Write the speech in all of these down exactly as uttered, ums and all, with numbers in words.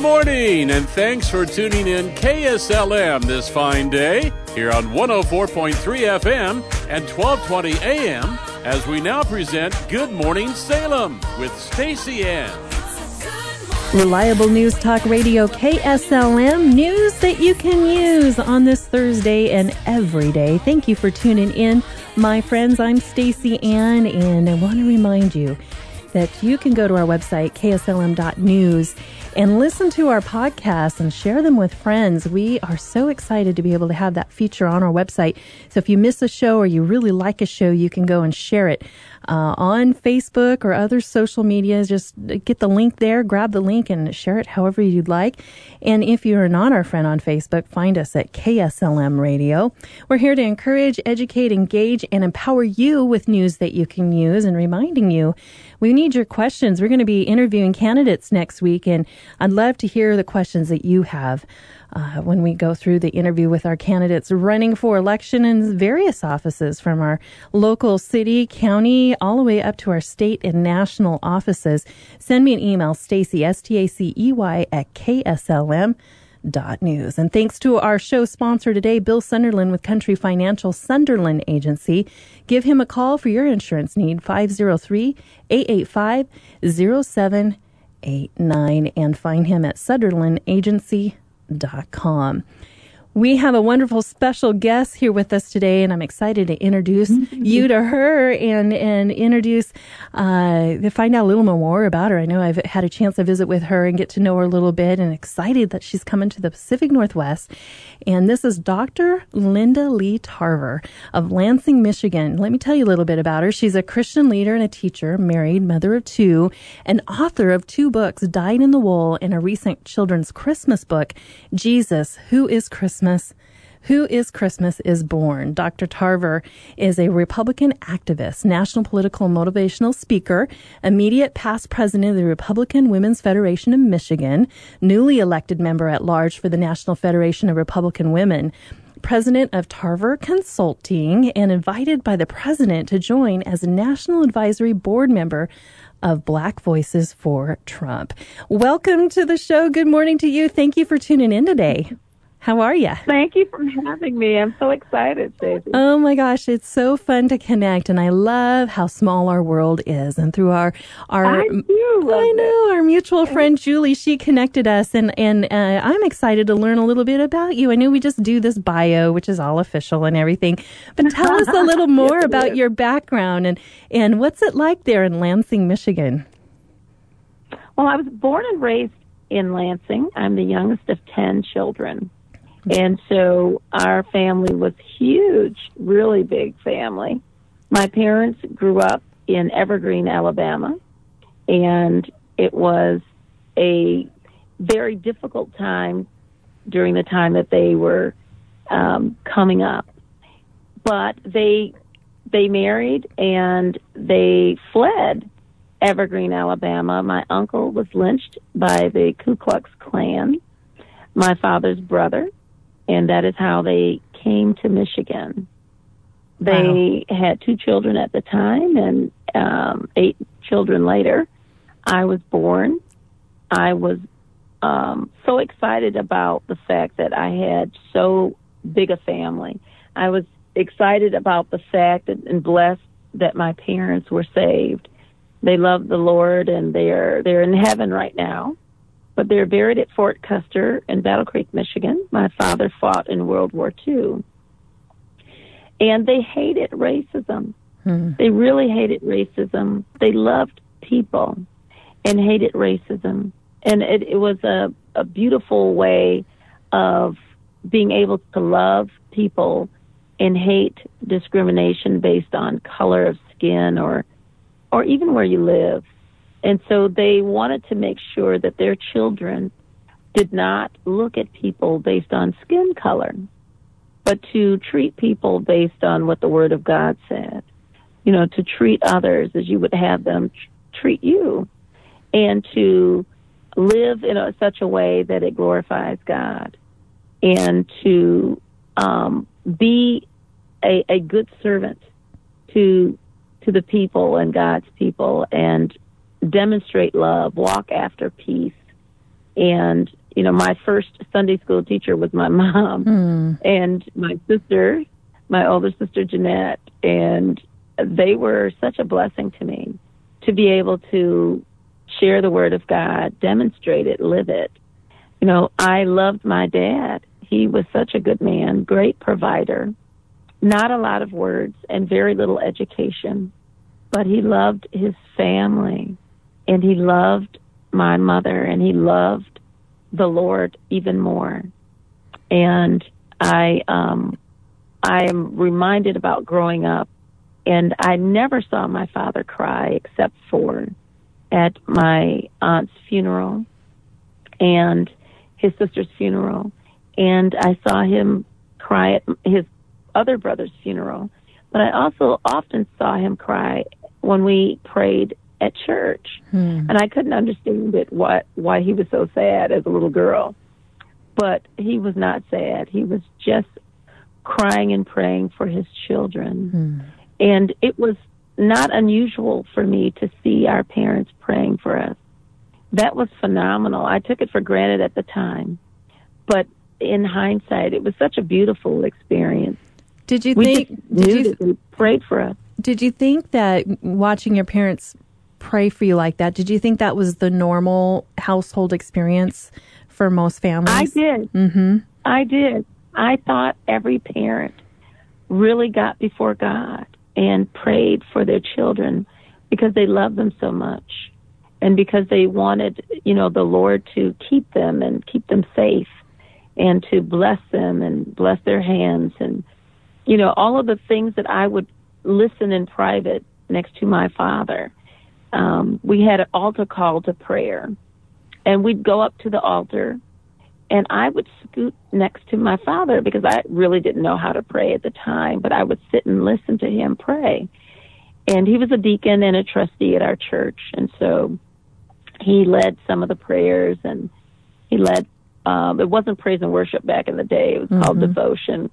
morning, and thanks for tuning in K S L M this fine day here on one oh four point three F M and twelve twenty A M as we now present Good Morning Salem with Stacy Ann. Reliable News Talk Radio K S L M, news that you can use on this Thursday and every day. Thank you for tuning in, my friends. I'm Stacy Ann, and I want to remind you that you can go to our website, K S L M dot news, and listen to our podcasts and share them with friends. We are so excited to be able to have that feature on our website. So if you miss a show or you really like a show, you can go and share it uh, on Facebook or other social media. Just get the link there, grab the link, and share it however you'd like. And if you're not our friend on Facebook, find us at K S L M Radio. We're here to encourage, educate, engage, and empower you with news that you can use, and reminding you we need your questions. We're going to be interviewing candidates next week, and I'd love to hear the questions that you have uh, when we go through the interview with our candidates running for election in various offices, from our local city, county, all the way up to our state and national offices. Send me an email, Stacy, S T A C E Y, at K S L M dot news. And thanks to our show sponsor today, Bill Sunderland with Country Financial Sunderland Agency. Give him a call for your insurance need, five oh three, eight eight five, oh seven eight nine, and find him at Sunderland Agency dot com. We have a wonderful special guest here with us today, and I'm excited to introduce you to her and and introduce, uh, to find out a little more about her. I know I've had a chance to visit with her and get to know her a little bit, and excited that she's coming to the Pacific Northwest. And this is Doctor Linda Lee Tarver of Lansing, Michigan. Let me tell you a little bit about her. She's a Christian leader and a teacher, married, mother of two, and author of two books, Dyed in the Wool, and a recent children's Christmas book, Jesus, Who is Christmas? Who is Christmas is Born. Doctor Tarver is a Republican activist, national political motivational speaker, immediate past president of the Republican Women's Federation of Michigan, newly elected member at large for the National Federation of Republican Women, president of Tarver Consulting, and invited by the president to join as a national advisory board member of Black Voices for Trump. Welcome to the show. Good morning to you. Thank you for tuning in today. How are you? Thank you for having me. I'm so excited, Stacey. Oh my gosh, it's so fun to connect, and I love how small our world is. And through our our I do love I know it. our mutual friend Julie, she connected us, and and uh, I'm excited to learn a little bit about you. I know we just do this bio, which is all official and everything, but tell us a little more Yes, about your background and and what's it like there in Lansing, Michigan. Well, I was born and raised in Lansing. I'm the youngest of ten children. And so our family was huge, really big family. My parents grew up in Evergreen, Alabama, and it was a very difficult time during the time that they were um, coming up. But they they married and they fled Evergreen, Alabama. My uncle was lynched by the Ku Klux Klan, my father's brother. And that is how they came to Michigan. They wow. had two children at the time, and um, eight children later. I was born. I was um, so excited about the fact that I had so big a family. I was excited about the fact that, and blessed that my parents were saved. They love the Lord, and they're they're in heaven right now. But they're buried at Fort Custer in Battle Creek, Michigan. My father fought in World War Two. And they hated racism. Hmm. They really hated racism. They loved people and hated racism. And it, it was a, a beautiful way of being able to love people and hate discrimination based on color of skin or or even where you live. And so they wanted to make sure that their children did not look at people based on skin color, but to treat people based on what the Word of God said. You know, to treat others as you would have them tr- treat you, and to live in a, such a way that it glorifies God, and to um, be a, a good servant to to the people and God's people, and demonstrate love, walk after peace, And, you know, my first Sunday school teacher was my mom Mm. and my sister, my older sister, Jeanette. And they were such a blessing to me to be able to share the Word of God, demonstrate it, live it. You know, I loved my dad. He was such a good man, great provider, not a lot of words and very little education, but he loved his family, and he loved my mother, and he loved the Lord even more. And I, um, I am reminded about growing up, and I never saw my father cry except for at my aunt's funeral and his sister's funeral. And I saw him cry at his other brother's funeral. But I also often saw him cry when we prayed at church. Hmm. And I couldn't understand it, what, why he was so sad as a little girl. But he was not sad. He was just crying and praying for his children. Hmm. And it was not unusual for me to see our parents praying for us. That was phenomenal. I took it for granted at the time. But in hindsight, it was such a beautiful experience. Did you we think just did knew you, that they prayed for us? Did you think that watching your parents pray for you like that, did you think that was the normal household experience for most families? I did. Mm-hmm. I did. I thought every parent really got before God and prayed for their children because they loved them so much and because they wanted, you know, the Lord to keep them and keep them safe and to bless them and bless their hands and, you know, all of the things that I would listen in private next to my father. Um, we had an altar call to prayer, and we'd go up to the altar, and I would scoot next to my father because I really didn't know how to pray at the time, but I would sit and listen to him pray. And he was a deacon and a trustee at our church, and so he led some of the prayers, and he led, um, it wasn't praise and worship back in the day, it was mm-hmm. called devotion.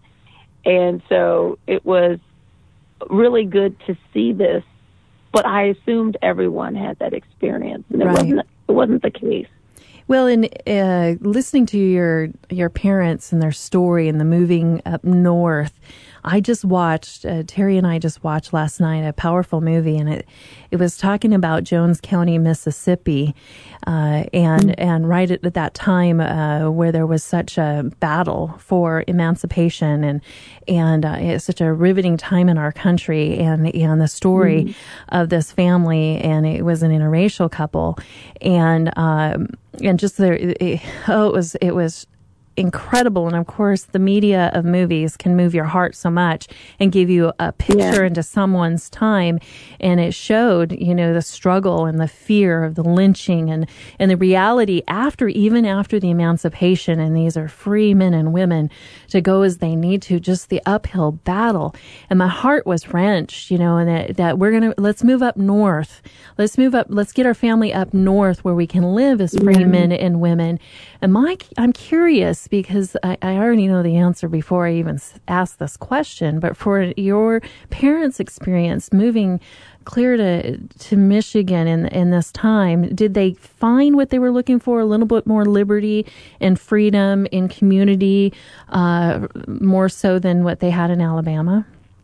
And so it was really good to see this, but I assumed everyone had that experience, and it right. wasn't. It wasn't the case. Well, in uh, listening to your your parents and their story and the moving up north, I just watched, uh, Terry and I just watched last night a powerful movie, and it it was talking about Jones County, Mississippi, uh, and mm-hmm. and right at, at that time uh, where there was such a battle for emancipation, and and uh, it's such a riveting time in our country, and and the story mm-hmm. of this family, and it was an interracial couple, and um, and just there, it, oh, it was it was. incredible. And of course, the media of movies can move your heart so much and give you a picture yeah. into someone's time. And it showed, you know, the struggle and the fear of the lynching and, and the reality after, even after the emancipation. And these are free men and women to go as they need to, just the uphill battle. And my heart was wrenched, you know, and that, that we're going to, let's move up north. Let's move up. Let's get our family up north where we can live as free mm-hmm. men and women. And my, I'm curious, because I, I already know the answer before I even ask this question, but for your parents' experience moving clear to to Michigan in in this time, did they find what they were looking for, a little bit more liberty and freedom in community, uh, more so than what they had in Alabama?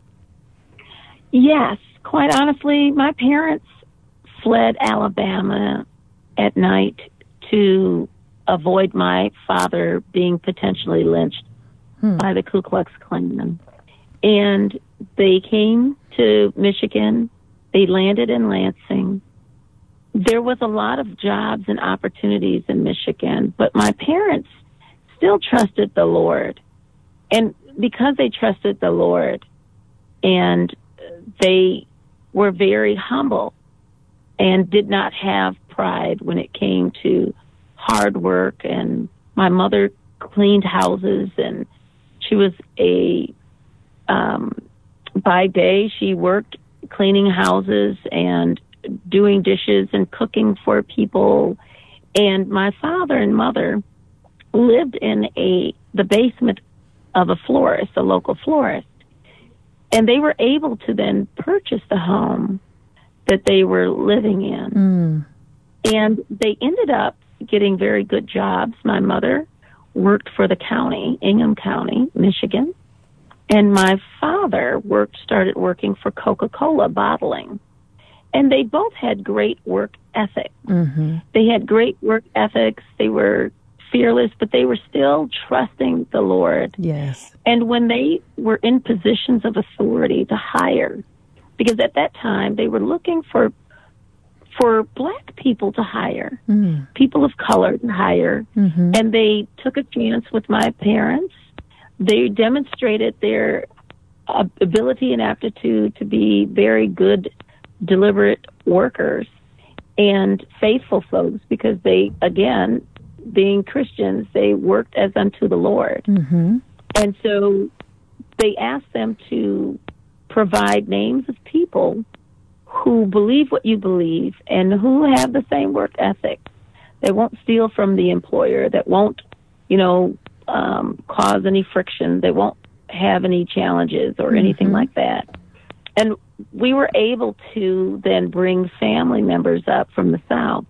Yes, quite honestly, my parents fled Alabama at night to avoid my father being potentially lynched hmm. by the Ku Klux Klan. And they came to Michigan. They landed in Lansing. There was a lot of jobs and opportunities in Michigan, but my parents still trusted the Lord. And because they trusted the Lord and they were very humble and did not have pride when it came to hard work, and my mother cleaned houses, and she was a, um, by day she worked cleaning houses and doing dishes and cooking for people. And my father and mother lived in a, the basement of a florist, a local florist. And they were able to then purchase the home that they were living in. Mm. And they ended up getting very good jobs. My mother worked for the county, Ingham County, Michigan, and my father worked, started working for Coca-Cola bottling. And they both had great work ethics. Mm-hmm. They had great work ethics. They were fearless, but they were still trusting the Lord. Yes. And when they were in positions of authority to hire, because at that time they were looking for for black people to hire, mm. people of color to hire, mm-hmm. and they took a chance with my parents. They demonstrated their uh, ability and aptitude to be very good, deliberate workers and faithful folks, because they, again, being Christians, they worked as unto the Lord. Mm-hmm. And so they asked them to provide names of people who believe what you believe and who have the same work ethic. They won't steal from the employer, that won't, you know, um, cause any friction. They won't have any challenges or mm-hmm. anything like that. And we were able to then bring family members up from the South.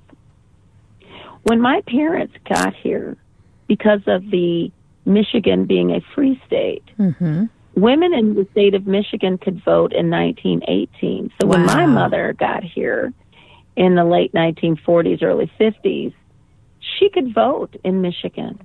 When my parents got here, because of the Michigan being a free state, mm-hmm. women in the state of Michigan could vote in nineteen eighteen. So wow. when my mother got here in the late nineteen forties, early fifties, she could vote in Michigan.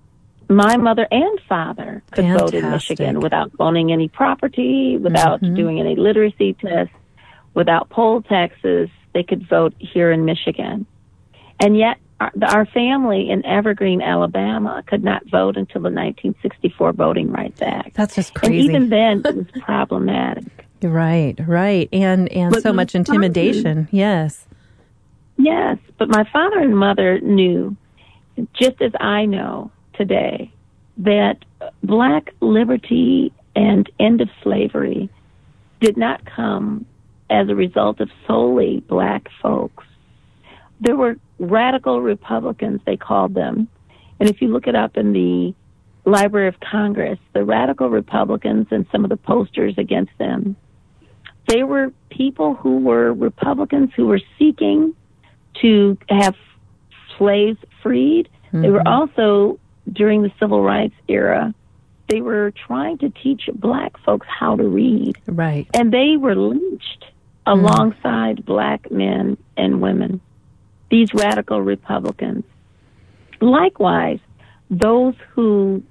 My mother and father could Fantastic. vote in Michigan without owning any property, without mm-hmm. doing any literacy tests, without poll taxes. They could vote here in Michigan. And yet our, our family in Evergreen, Alabama could not vote until the nineteen sixty-four Voting Rights Act. That's just crazy. And even then, it was problematic. Right, right. And, and but so much intimidation. Father, yes. Yes, but my father and mother knew, just as I know today, that black liberty and end of slavery did not come as a result of solely black folks. There were radical Republicans, they called them. And if you look it up in the Library of Congress, the radical Republicans and some of the posters against them, they were people who were Republicans who were seeking to have slaves freed. Mm-hmm. They were also, during the Civil Rights era, they were trying to teach black folks how to read. Right. And they were lynched mm. alongside black men and women, these radical Republicans. Likewise, those who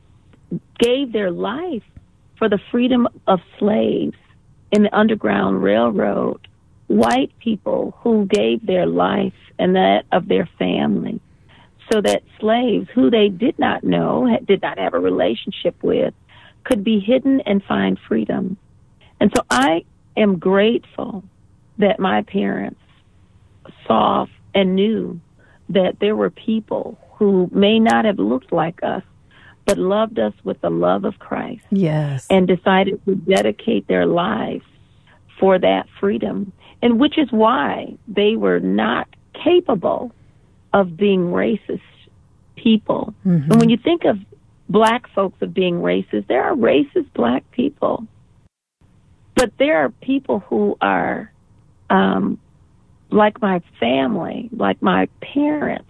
gave their life for the freedom of slaves in the Underground Railroad, white people who gave their life and that of their family, so that slaves who they did not know, did not have a relationship with, could be hidden and find freedom. And so I am grateful that my parents saw and knew that there were people who may not have looked like us, but loved us with the love of Christ. Yes. And decided to dedicate their lives for that freedom. And which is why they were not capable of being racist people. Mm-hmm. And when you think of black folks of being racist, there are racist black people. But there are people who are um, like my family, like my parents,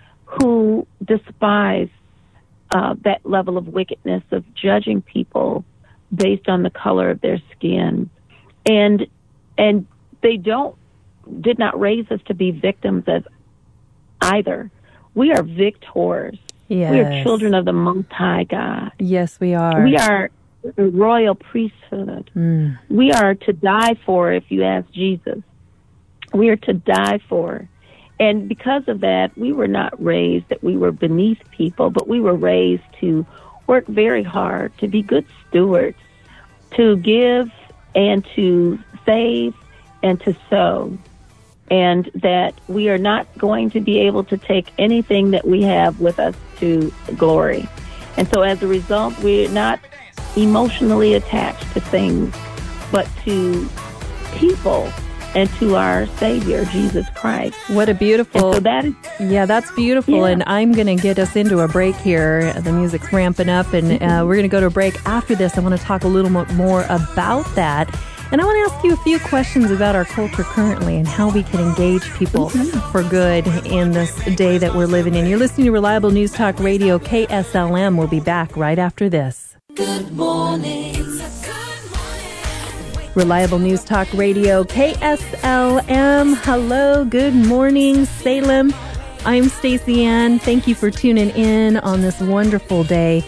who despise uh, that level of wickedness of judging people based on the color of their skin. And and they don't did not raise us to be victims as either. We are victors. Yes. We are children of the Most High God. Yes, we are. We are a royal priesthood. Mm. We are to die for, if you ask Jesus. We are to die for. And because of that, we were not raised that we were beneath people, but we were raised to work very hard, to be good stewards, to give and to save and to sow. And that we are not going to be able to take anything that we have with us to glory. And so as a result, we're not emotionally attached to things, but to people and to our Savior, Jesus Christ. What a beautiful... And so that is, yeah, that's beautiful. Yeah. And I'm going to get us into a break here. The music's ramping up, and uh, we're going to go to a break. After this, I want to talk a little more about that And I want to ask you a few questions about our culture currently and how we can engage people mm-hmm. for good in this day that we're living in. You're listening to Reliable News Talk Radio, K S L M. We'll be back right after this. Good morning. Reliable News Talk Radio, K S L M. Hello, good morning, Salem. I'm Stacey Ann. Thank you for tuning in on this wonderful day,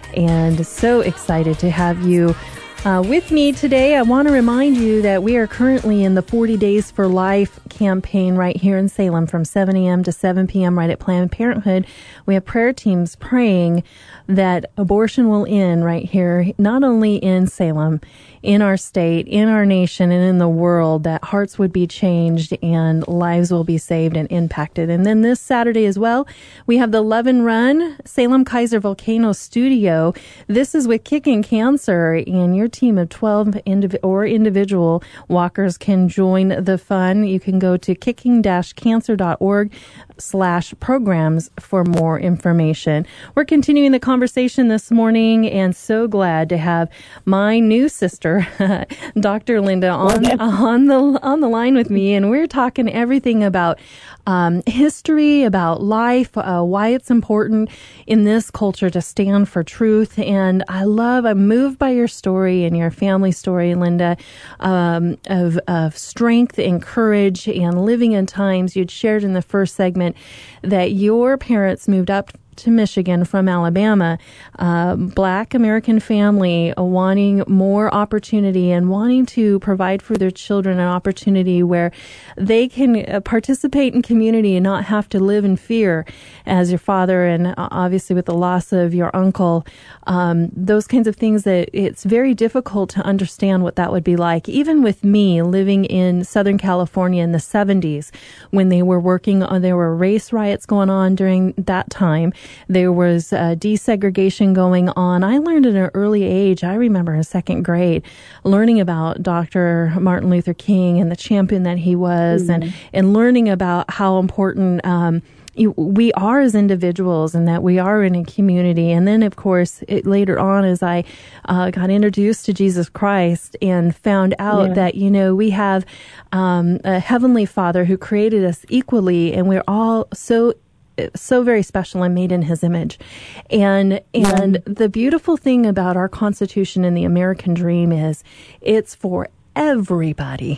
and so excited to have you uh, with me today. I want to remind you that we are currently in the forty Days for Life campaign right here in Salem from seven a.m. to seven p.m. right at Planned Parenthood. We have prayer teams praying that abortion will end right here, not only in Salem, in our state, in our nation, and in the world, that hearts would be changed and lives will be saved and impacted. And then this Saturday as well, we have the Love and Run Salem Kaiser Volcano Studio. This is with Kicking Cancer, and your team of twelve indiv- or individual walkers can join the fun. You can go to kicking dash cancer dot org slash programs for more information. We're continuing the conversation this morning, and so glad to have my new sister, Doctor Linda, on on the on the line with me, and we're talking everything about um, history, about life, uh, why it's important in this culture to stand for truth. And I love, I'm moved by your story and your family story, Linda, um, of of strength and courage and living in times. You'd shared in the first segment that your parents moved up to Michigan from Alabama, uh, Black American family uh, wanting more opportunity and wanting to provide for their children an opportunity where they can uh, participate in community and not have to live in fear as your father, and uh, obviously with the loss of your uncle, um, those kinds of things that it's very difficult to understand what that would be like. Even with me living in Southern California in the seventies, when they were working on, there were race riots going on during that time. There was uh, desegregation going on. I learned at an early age, I remember in second grade, learning about Doctor Martin Luther King and the champion that he was, mm-hmm. and, and learning about how important um, we are as individuals and that we are in a community. And then, of course, it, later on, as I uh, got introduced to Jesus Christ and found out yeah. that, you know, we have um, a Heavenly Father who created us equally, and we're all so so very special and made in his image. And, and yeah. the beautiful thing about our Constitution and the American dream is it's for everybody.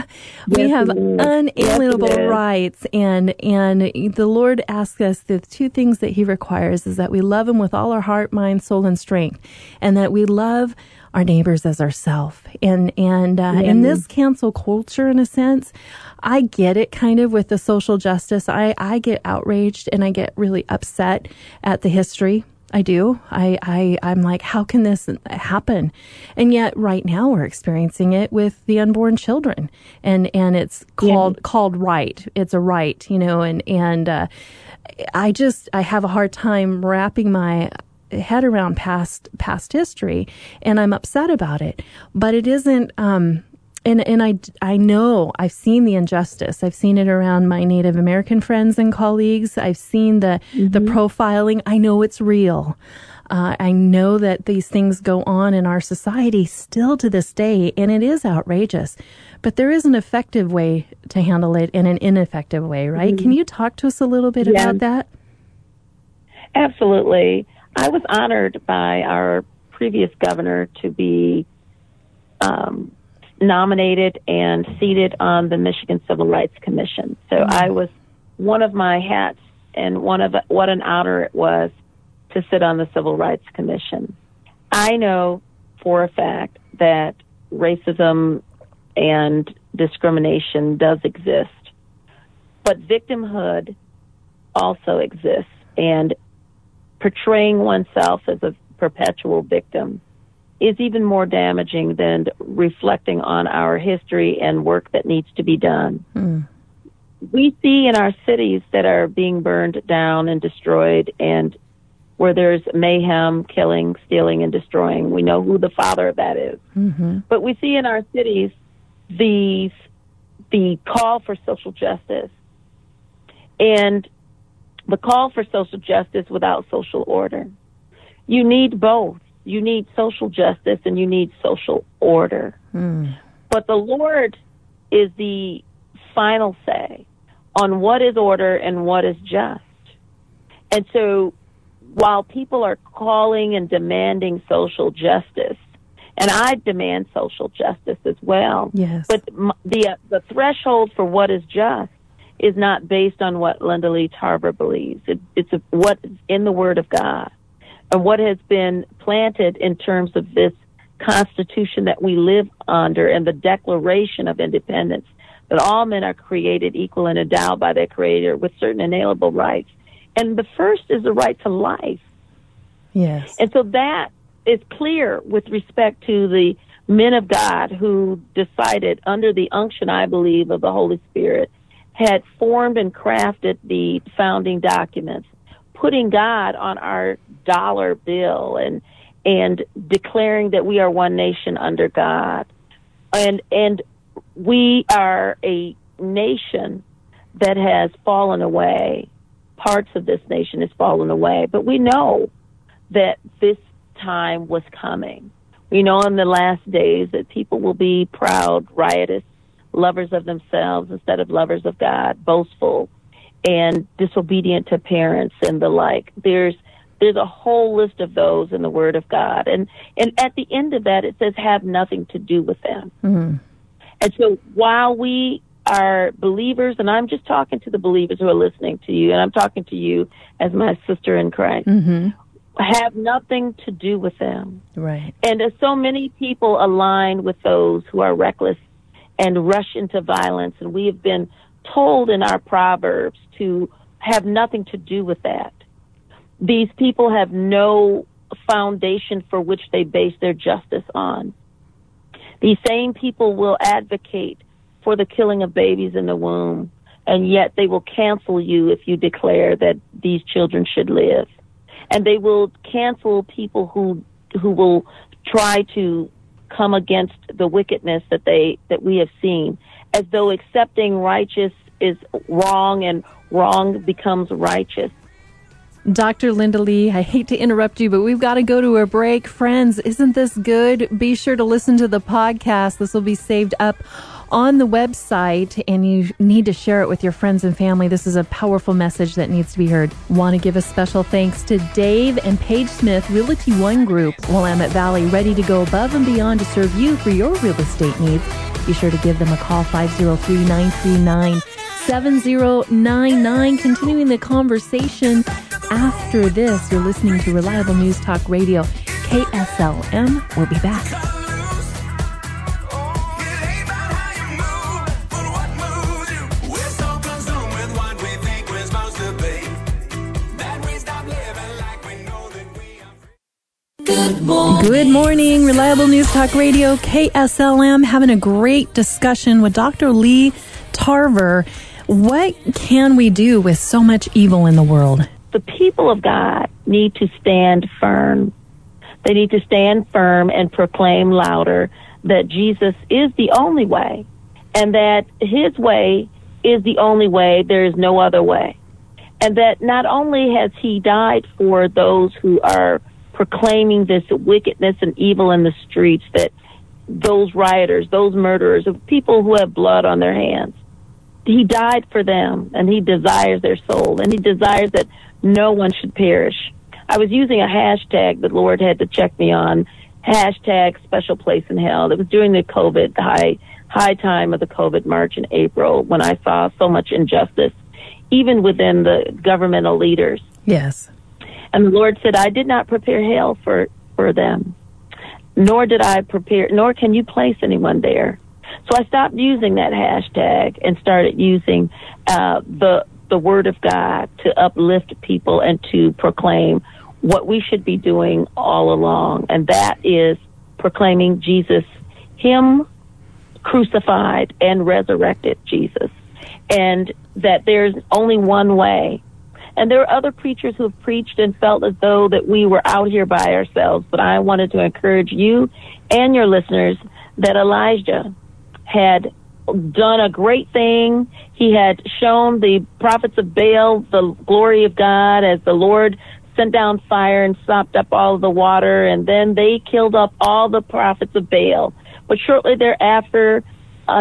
we yes, have unalienable yes, rights, and, and the Lord asks us, the two things that he requires is that we love him with all our heart, mind, soul, and strength, and that we love our neighbors as ourselves. And, and, uh, yeah. in this cancel culture, in a sense, I get it kind of with the social justice. I, I get outraged and I get really upset at the history. I do. I, I, I'm like, how can this happen? And yet right now we're experiencing it with the unborn children, and, and it's called, yeah. called right. It's a right, you know, and, and, uh, I just, I have a hard time wrapping my head around past, past history, and I'm upset about it, but it isn't, um, And and I, I know I've seen the injustice. I've seen it around my Native American friends and colleagues. I've seen the, mm-hmm. the profiling. I know it's real. Uh, I know that these things go on in our society still to this day, and it is outrageous. But there is an effective way to handle it and an ineffective way, right? Mm-hmm. Can you talk to us a little bit yeah. about that? Absolutely. I was honored by our previous governor to be um nominated and seated on the Michigan Civil Rights Commission. So mm-hmm. I was one of my hats, and one of what an honor it was to sit on the Civil Rights Commission. I know for a fact that racism and discrimination does exist, but victimhood also exists, and portraying oneself as a perpetual victim is even more damaging than reflecting on our history and work that needs to be done. Mm. We see in our cities that are being burned down and destroyed, and where there's mayhem, killing, stealing, and destroying. We know who the father of that is. Mm-hmm. But we see in our cities the, the call for social justice, and the call for social justice without social order. You need both. You need social justice and you need social order. Mm. But the Lord is the final say on what is order and what is just. And so while people are calling and demanding social justice, and I demand social justice as well, yes. but the uh, the threshold for what is just is not based on what Linda Lee Tarver believes. It, it's a, what is in the Word of God and what has been planted in terms of this Constitution that we live under and the Declaration of Independence, that all men are created equal and endowed by their Creator with certain inalienable rights. And the first is the right to life. Yes. And so that is clear with respect to the men of God who decided, under the unction, I believe, of the Holy Spirit, had formed and crafted the founding documents, putting God on our dollar bill and and declaring that we are one nation under God. And and we are a nation that has fallen away. Parts of this nation has fallen away. But we know that this time was coming. We know in the last days that people will be proud, riotous, lovers of themselves instead of lovers of God, boastful, and disobedient to parents and the like. There's there's a whole list of those in the Word of God. And and at the end of that, it says, have nothing to do with them. Mm-hmm. And so while we are believers, and I'm just talking to the believers who are listening to you, and I'm talking to you as my sister in Christ, mm-hmm. have nothing to do with them. Right. And as so many people align with those who are reckless and rush into violence, and we have been told in our Proverbs to have nothing to do with that. These people have no foundation for which they base their justice on. These same people will advocate for the killing of babies in the womb, and yet they will cancel you if you declare that these children should live. And they will cancel people who who will try to come against the wickedness that they that we have seen, as though accepting righteous is wrong and wrong becomes righteous. Doctor Linda Lee, I hate to interrupt you, but we've got to go to a break. Friends, isn't this good? Be sure to listen to the podcast. This will be saved up on the website, and you need to share it with your friends and family. This is a powerful message that needs to be heard. Want to give a special thanks to Dave and Paige Smith, Realty One Group, Willamette Valley, ready to go above and beyond to serve you for your real estate needs. Be sure to give them a call, five oh three, nine three nine, seven oh nine nine. Continuing the conversation after this, you're listening to Reliable News Talk Radio, K S L M. We'll be back. Good morning. Good morning, Reliable News Talk Radio, K S L M, having a great discussion with Doctor Lee Tarver. What can we do with so much evil in the world? The people of God need to stand firm. They need to stand firm and proclaim louder that Jesus is the only way, and that his way is the only way. There is no other way. And that not only has he died for those who are proclaiming this wickedness and evil in the streets, that those rioters, those murderers, people who have blood on their hands, he died for them, and he desires their soul, and he desires that no one should perish. I was using a hashtag that the Lord had to check me on, hashtag special place in hell. It was during the COVID, high, high time of the COVID March in April, when I saw so much injustice, even within the governmental leaders. Yes. And the Lord said, I did not prepare hell for, for them, nor did I prepare, nor can you place anyone there. So I stopped using that hashtag and started using uh, the the Word of God to uplift people and to proclaim what we should be doing all along, and that is proclaiming Jesus, him crucified and resurrected Jesus, and that there's only one way. And there are other preachers who have preached and felt as though that we were out here by ourselves, but I wanted to encourage you and your listeners that Elijah had done a great thing. He had shown the prophets of Baal the glory of God as the Lord sent down fire and sopped up all of the water, and then they killed up all the prophets of Baal. But shortly thereafter, uh,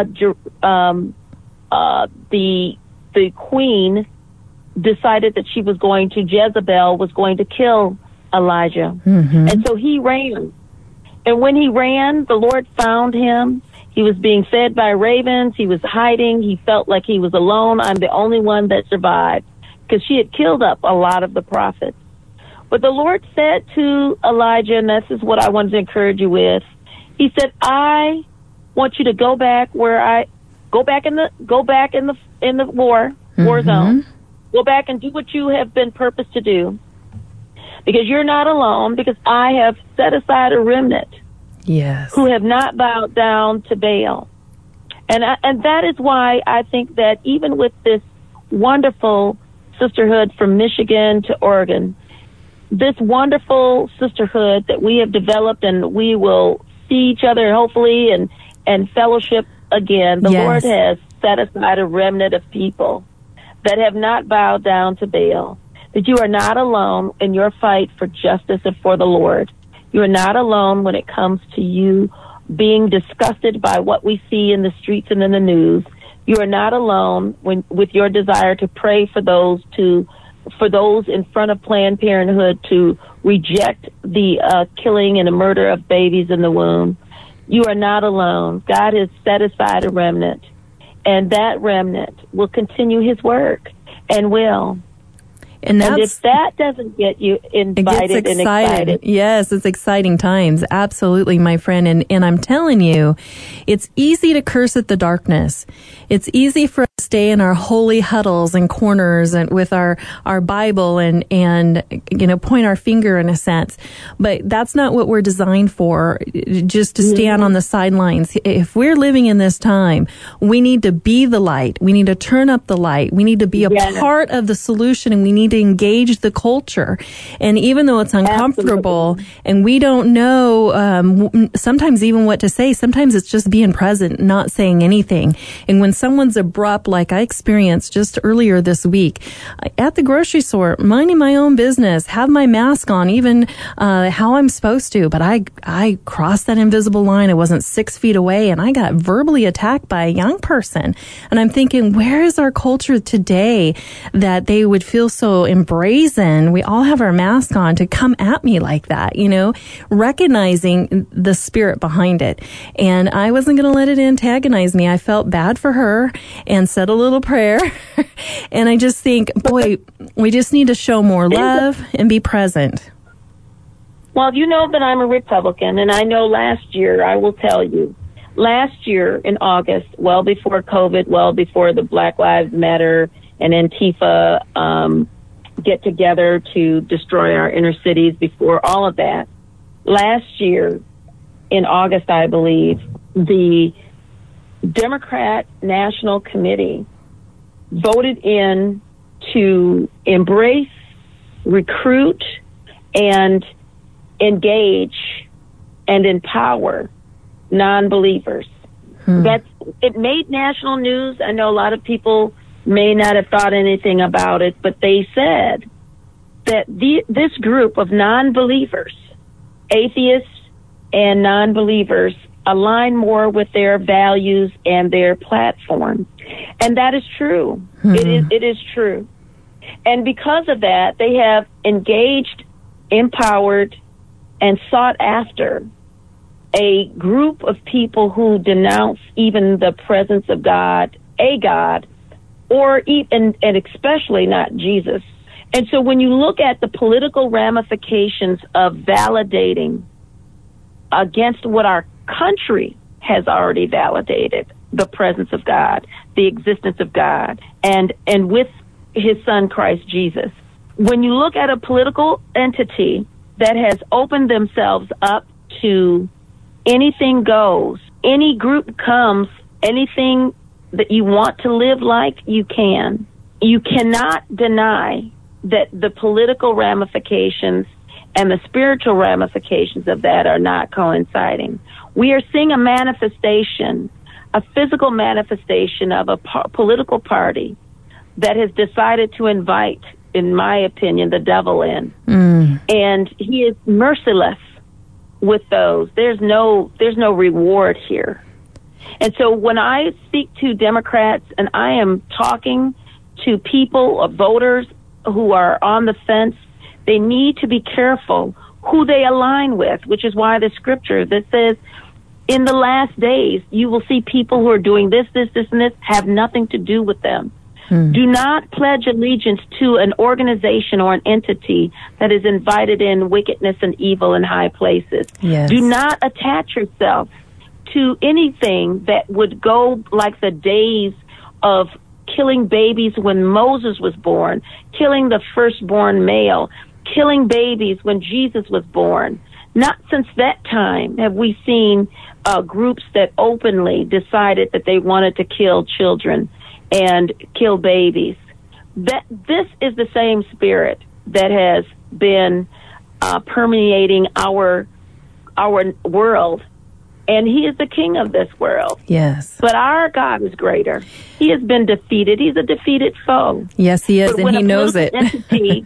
um, uh, the the queen decided that she was going to, Jezebel was going to kill Elijah. Mm-hmm. And so he ran. And when he ran, the Lord found him. He was being fed by ravens. He was hiding. He felt like he was alone. I'm the only one that survived, because she had killed up a lot of the prophets. But the Lord said to Elijah, and this is what I wanted to encourage you with, he said, I want you to go back where I, go back in the, go back in the, in the war, mm-hmm. war zone. Go back and do what you have been purposed to do, because you're not alone, because I have set aside a remnant. Yes. Who have not bowed down to Baal. And I, and that is why I think that even with this wonderful sisterhood from Michigan to Oregon, this wonderful sisterhood that we have developed, and we will see each other hopefully and, and fellowship again, the yes. Lord has set aside a remnant of people that have not bowed down to Baal, that you are not alone in your fight for justice and for the Lord. You are not alone when it comes to you being disgusted by what we see in the streets and in the news. You are not alone when, with your desire to pray for those to, for those in front of Planned Parenthood to reject the uh, killing and the murder of babies in the womb. You are not alone. God has set aside a remnant, and that remnant will continue his work and will. And, and if that doesn't get you invited and excited. Yes, it's exciting times. Absolutely, my friend. And, and I'm telling you, it's easy to curse at the darkness. It's easy for us to stay in our holy huddles and corners and with our, our Bible and, and, you know, point our finger in a sense. But that's not what we're designed for, just to stand on the sidelines. If we're living in this time, we need to be the light. We need to turn up the light. We need to be a yes. part of the solution, and we need to engage the culture. And even though it's uncomfortable Absolutely. And we don't know um, sometimes even what to say, sometimes it's just being present, not saying anything. And when someone's abrupt, like I experienced just earlier this week at the grocery store, minding my own business, have my mask on, even uh, how I'm supposed to, but I I crossed that invisible line. I wasn't six feet away, and I got verbally attacked by a young person. And I'm thinking, where is our culture today that they would feel so embracing? We all have our mask on to come at me like that, you know, recognizing the spirit behind it. And I wasn't going to let it antagonize me. I felt bad for her and said a little prayer. And I just think, boy, we just need to show more love and be present. Well, you know that I'm a Republican, and I know last year, I will tell you, last year in August, well before COVID, well before the Black Lives Matter and Antifa um, get together to destroy our inner cities, before all of that, last year in August, I believe, the Democrat National Committee voted in to embrace, recruit, and engage and empower non-believers. Hmm. That's, it made national news. I know a lot of people may not have thought anything about it, but they said that the, this group of non-believers, atheists and non-believers, align more with their values and their platform. And that is true. Hmm. It is, it is true. And because of that, they have engaged, empowered, and sought after a group of people who denounce even the presence of God, a God, or even, and especially not Jesus. And so when you look at the political ramifications of validating against what our country has already validated, the presence of God, the existence of God, and, and with his son, Christ Jesus. When you look at a political entity that has opened themselves up to anything goes, any group comes, anything that you want to live like, you can. You cannot deny that the political ramifications and the spiritual ramifications of that are not coinciding. We are seeing a manifestation, a physical manifestation of a po- political party that has decided to invite, in my opinion, the devil in. Mm. And he is merciless with those. There's no there's no reward here. And so when I speak to Democrats and I am talking to people or voters who are on the fence, they need to be careful who they align with, which is why the scripture that says in the last days you will see people who are doing this, this, this, and this have nothing to do with them. Hmm. Do not pledge allegiance to an organization or an entity that is invited in wickedness and evil in high places. Yes. Do not attach yourself to anything that would go like the days of killing babies when Moses was born, killing the firstborn male, killing babies when Jesus was born. Not since that time have we seen uh, groups that openly decided that they wanted to kill children and kill babies. That this is the same spirit that has been uh, permeating our our world, and he is the king of this world. Yes. But our God is greater. He has been defeated. He's a defeated foe. Yes, he is, but and he knows it. Entity,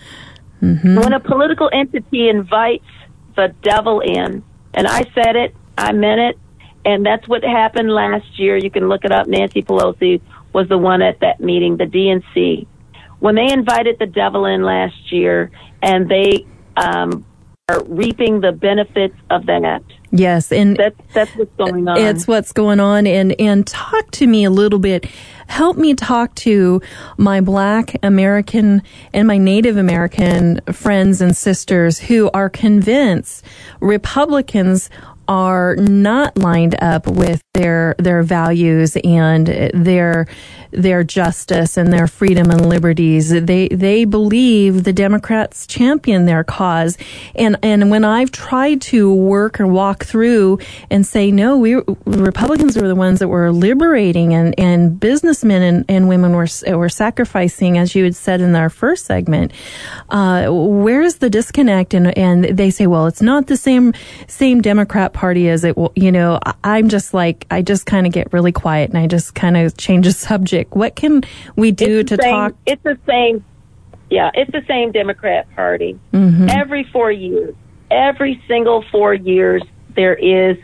mm-hmm. When a political entity invites the devil in, and I said it, I meant it, and that's what happened last year. You can look it up. Nancy Pelosi was the one at that meeting, the D N C. When they invited the devil in last year, and they um, are reaping the benefits of that. Yes, and that's that's what's going on. It's what's going on, and and talk to me a little bit. Help me talk to my Black American and my Native American friends and sisters who are convinced Republicans are not lined up with their their values and their their justice and their freedom and liberties. They they believe the Democrats champion their cause, and and when I've tried to work or walk through and say no, we Republicans are the ones that were liberating, and and businessmen and, and women were were sacrificing, as you had said in our first segment. Uh, where's the disconnect? And and they say, well, it's not the same same Democrat Party as it will. You know, I'm just like I just kind of get really quiet and I just kind of change the subject. What can we do to same, talk? It's the same. Yeah, it's the same Democrat Party. Mm-hmm. Every four years, every single four years, there is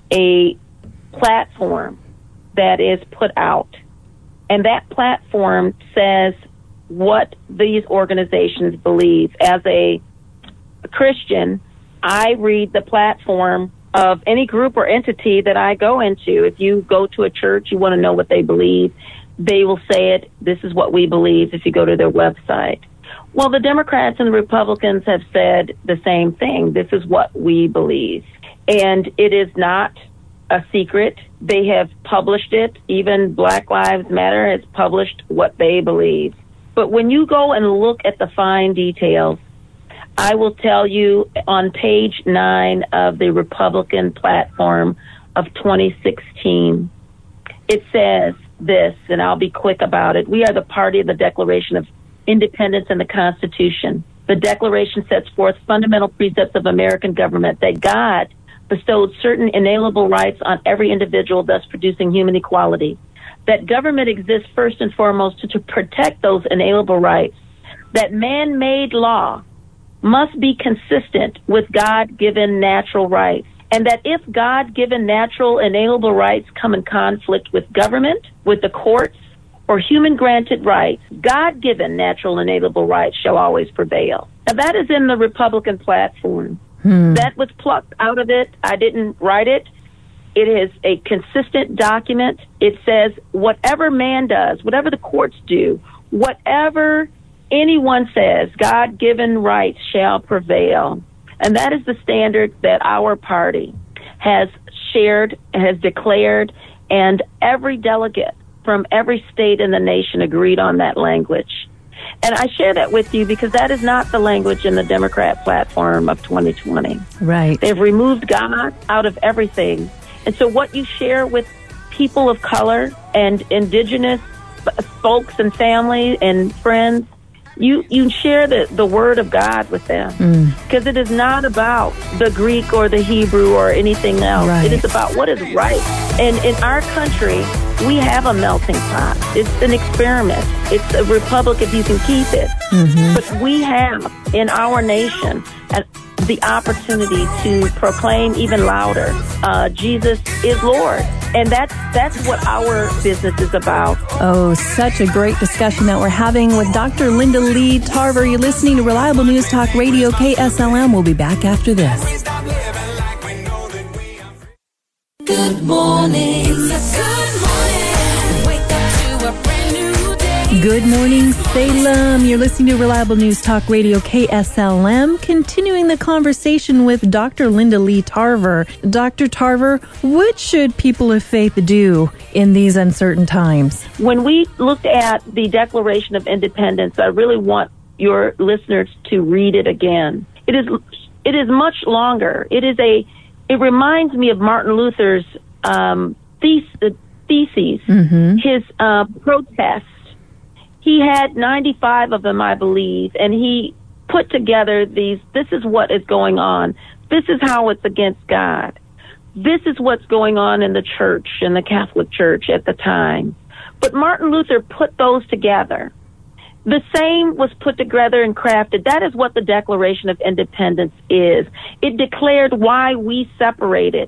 a platform that is put out. And that platform says what these organizations believe. As a Christian, I read the platform of any group or entity that I go into. If you go to a church, you want to know what they believe, they will say it, this is what we believe, if you go to their website. Well, the Democrats and the Republicans have said the same thing. This is what we believe. And it is not a secret. They have published it. Even Black Lives Matter has published what they believe. But when you go and look at the fine details, I will tell you on page nine of the Republican platform of twenty sixteen, it says this, and I'll be quick about it. We are the party of the Declaration of Independence and the Constitution. The Declaration sets forth fundamental precepts of American government that God bestowed certain inalienable rights on every individual, thus producing human equality. That government exists first and foremost to, to protect those inalienable rights. That man-made law must be consistent with God-given natural rights. And that if God-given natural inalienable rights come in conflict with government, with the courts, or human-granted rights, God-given natural inalienable rights shall always prevail. Now, that is in the Republican platform. Hmm. That was plucked out of it. I didn't write it. It is a consistent document. It says whatever man does, whatever the courts do, whatever anyone says, God-given rights shall prevail. And that is the standard that our party has shared, has declared, and every delegate from every state in the nation agreed on that language. And I share that with you because that is not the language in the Democrat platform of twenty twenty. Right. They've removed God out of everything. And so what you share with people of color and indigenous folks and family and friends, you, you share the, the word of God with them. Because mm. it is not about the Greek or the Hebrew or anything else. Right. It is about what is right. And in our country, we have a melting pot. It's an experiment. It's a republic if you can keep it. Mm-hmm. But we have in our nation the opportunity to proclaim even louder, uh, Jesus is Lord. And that's, that's what our business is about. Oh, such a great discussion that we're having with Doctor Linda Lee Tarver. You're listening to Reliable News Talk Radio, K S L M. We'll be back after this. Good morning. Good morning. Wake up to a brand new day. Good morning, Salem. You're listening to Reliable News Talk Radio, K S L M. Continuing the conversation with Doctor Linda Lee Tarver. Doctor Tarver, what should people of faith do in these uncertain times? When we looked at the Declaration of Independence, I really want your listeners to read it again. It is, it is much longer. It is a It reminds me of Martin Luther's um, thes- theses, mm-hmm. his uh, protest. He had ninety-five of them, I believe, and he put together these, this is what is going on. This is how it's against God. This is what's going on in the church, in the Catholic Church at the time. But Martin Luther put those together. The same was put together and crafted. That is what the Declaration of Independence is. It declared why we separated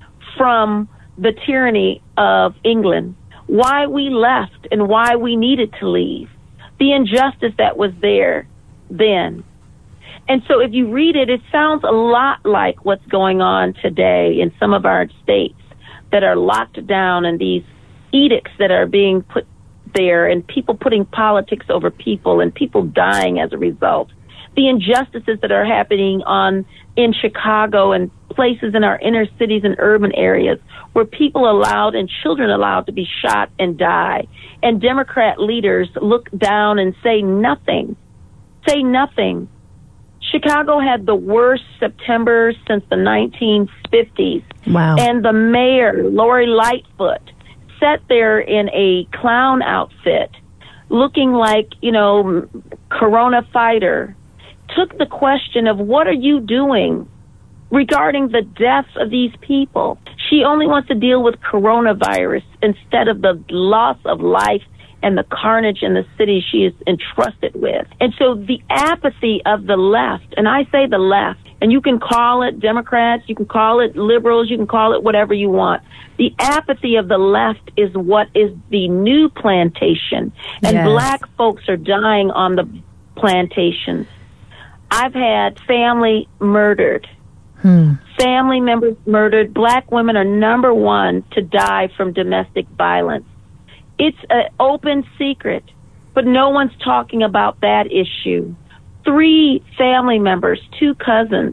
from the tyranny of England, why we left and why we needed to leave, the injustice that was there then. And so if you read it, it sounds a lot like what's going on today in some of our states that are locked down and these edicts that are being put there and people putting politics over people and people dying as a result. The injustices that are happening on in Chicago and places in our inner cities and urban areas where people allowed and children allowed to be shot and die. And Democrat leaders look down and say nothing. Say nothing. Chicago had the worst September since the nineteen fifties. Wow. And the mayor, Lori Lightfoot, sat there in a clown outfit, looking like, you know, Corona fighter, took the question of what are you doing regarding the deaths of these people. She only wants to deal with coronavirus instead of the loss of life and the carnage in the city she is entrusted with. And so the apathy of the left, and I say the left, and you can call it Democrats, you can call it liberals, you can call it whatever you want. The apathy of the left is what is the new plantation. And yes. Black folks are dying on the plantations. I've had family murdered. Hmm. Family members murdered. Black women are number one to die from domestic violence. It's an open secret, but no one's talking about that issue. Three family members, two cousins,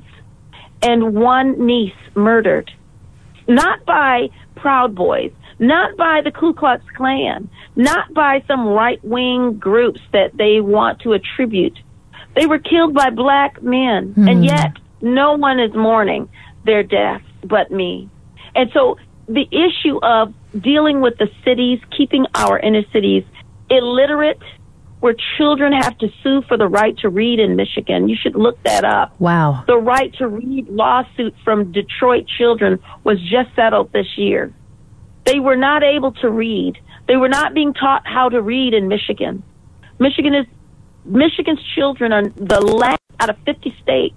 and one niece murdered. Not by Proud Boys, not by the Ku Klux Klan, not by some right-wing groups that they want to attribute. They were killed by black men, mm. and yet no one is mourning their deaths but me. And so the issue of dealing with the cities, keeping our inner cities illiterate, where children have to sue for the right to read in Michigan. You should look that up. Wow. The right to read lawsuit from Detroit children was just settled this year. They were not able to read. They were not being taught how to read in Michigan. Michigan is Michigan's children are the last out of fifty states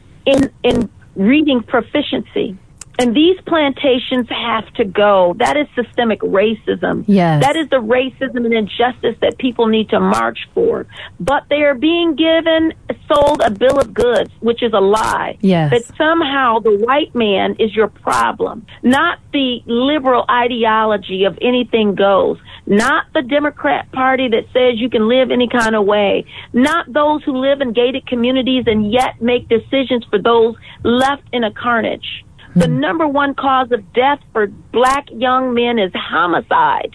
in in reading proficiency. And these plantations have to go. That is systemic racism. Yes. That is the racism and injustice that people need to march for. But they are being given, sold a bill of goods, which is a lie. Yes. That somehow the white man is your problem, not the liberal ideology of anything goes, not the Democrat Party that says you can live any kind of way, not those who live in gated communities and yet make decisions for those left in a carnage. The number one cause of death for black young men is homicide.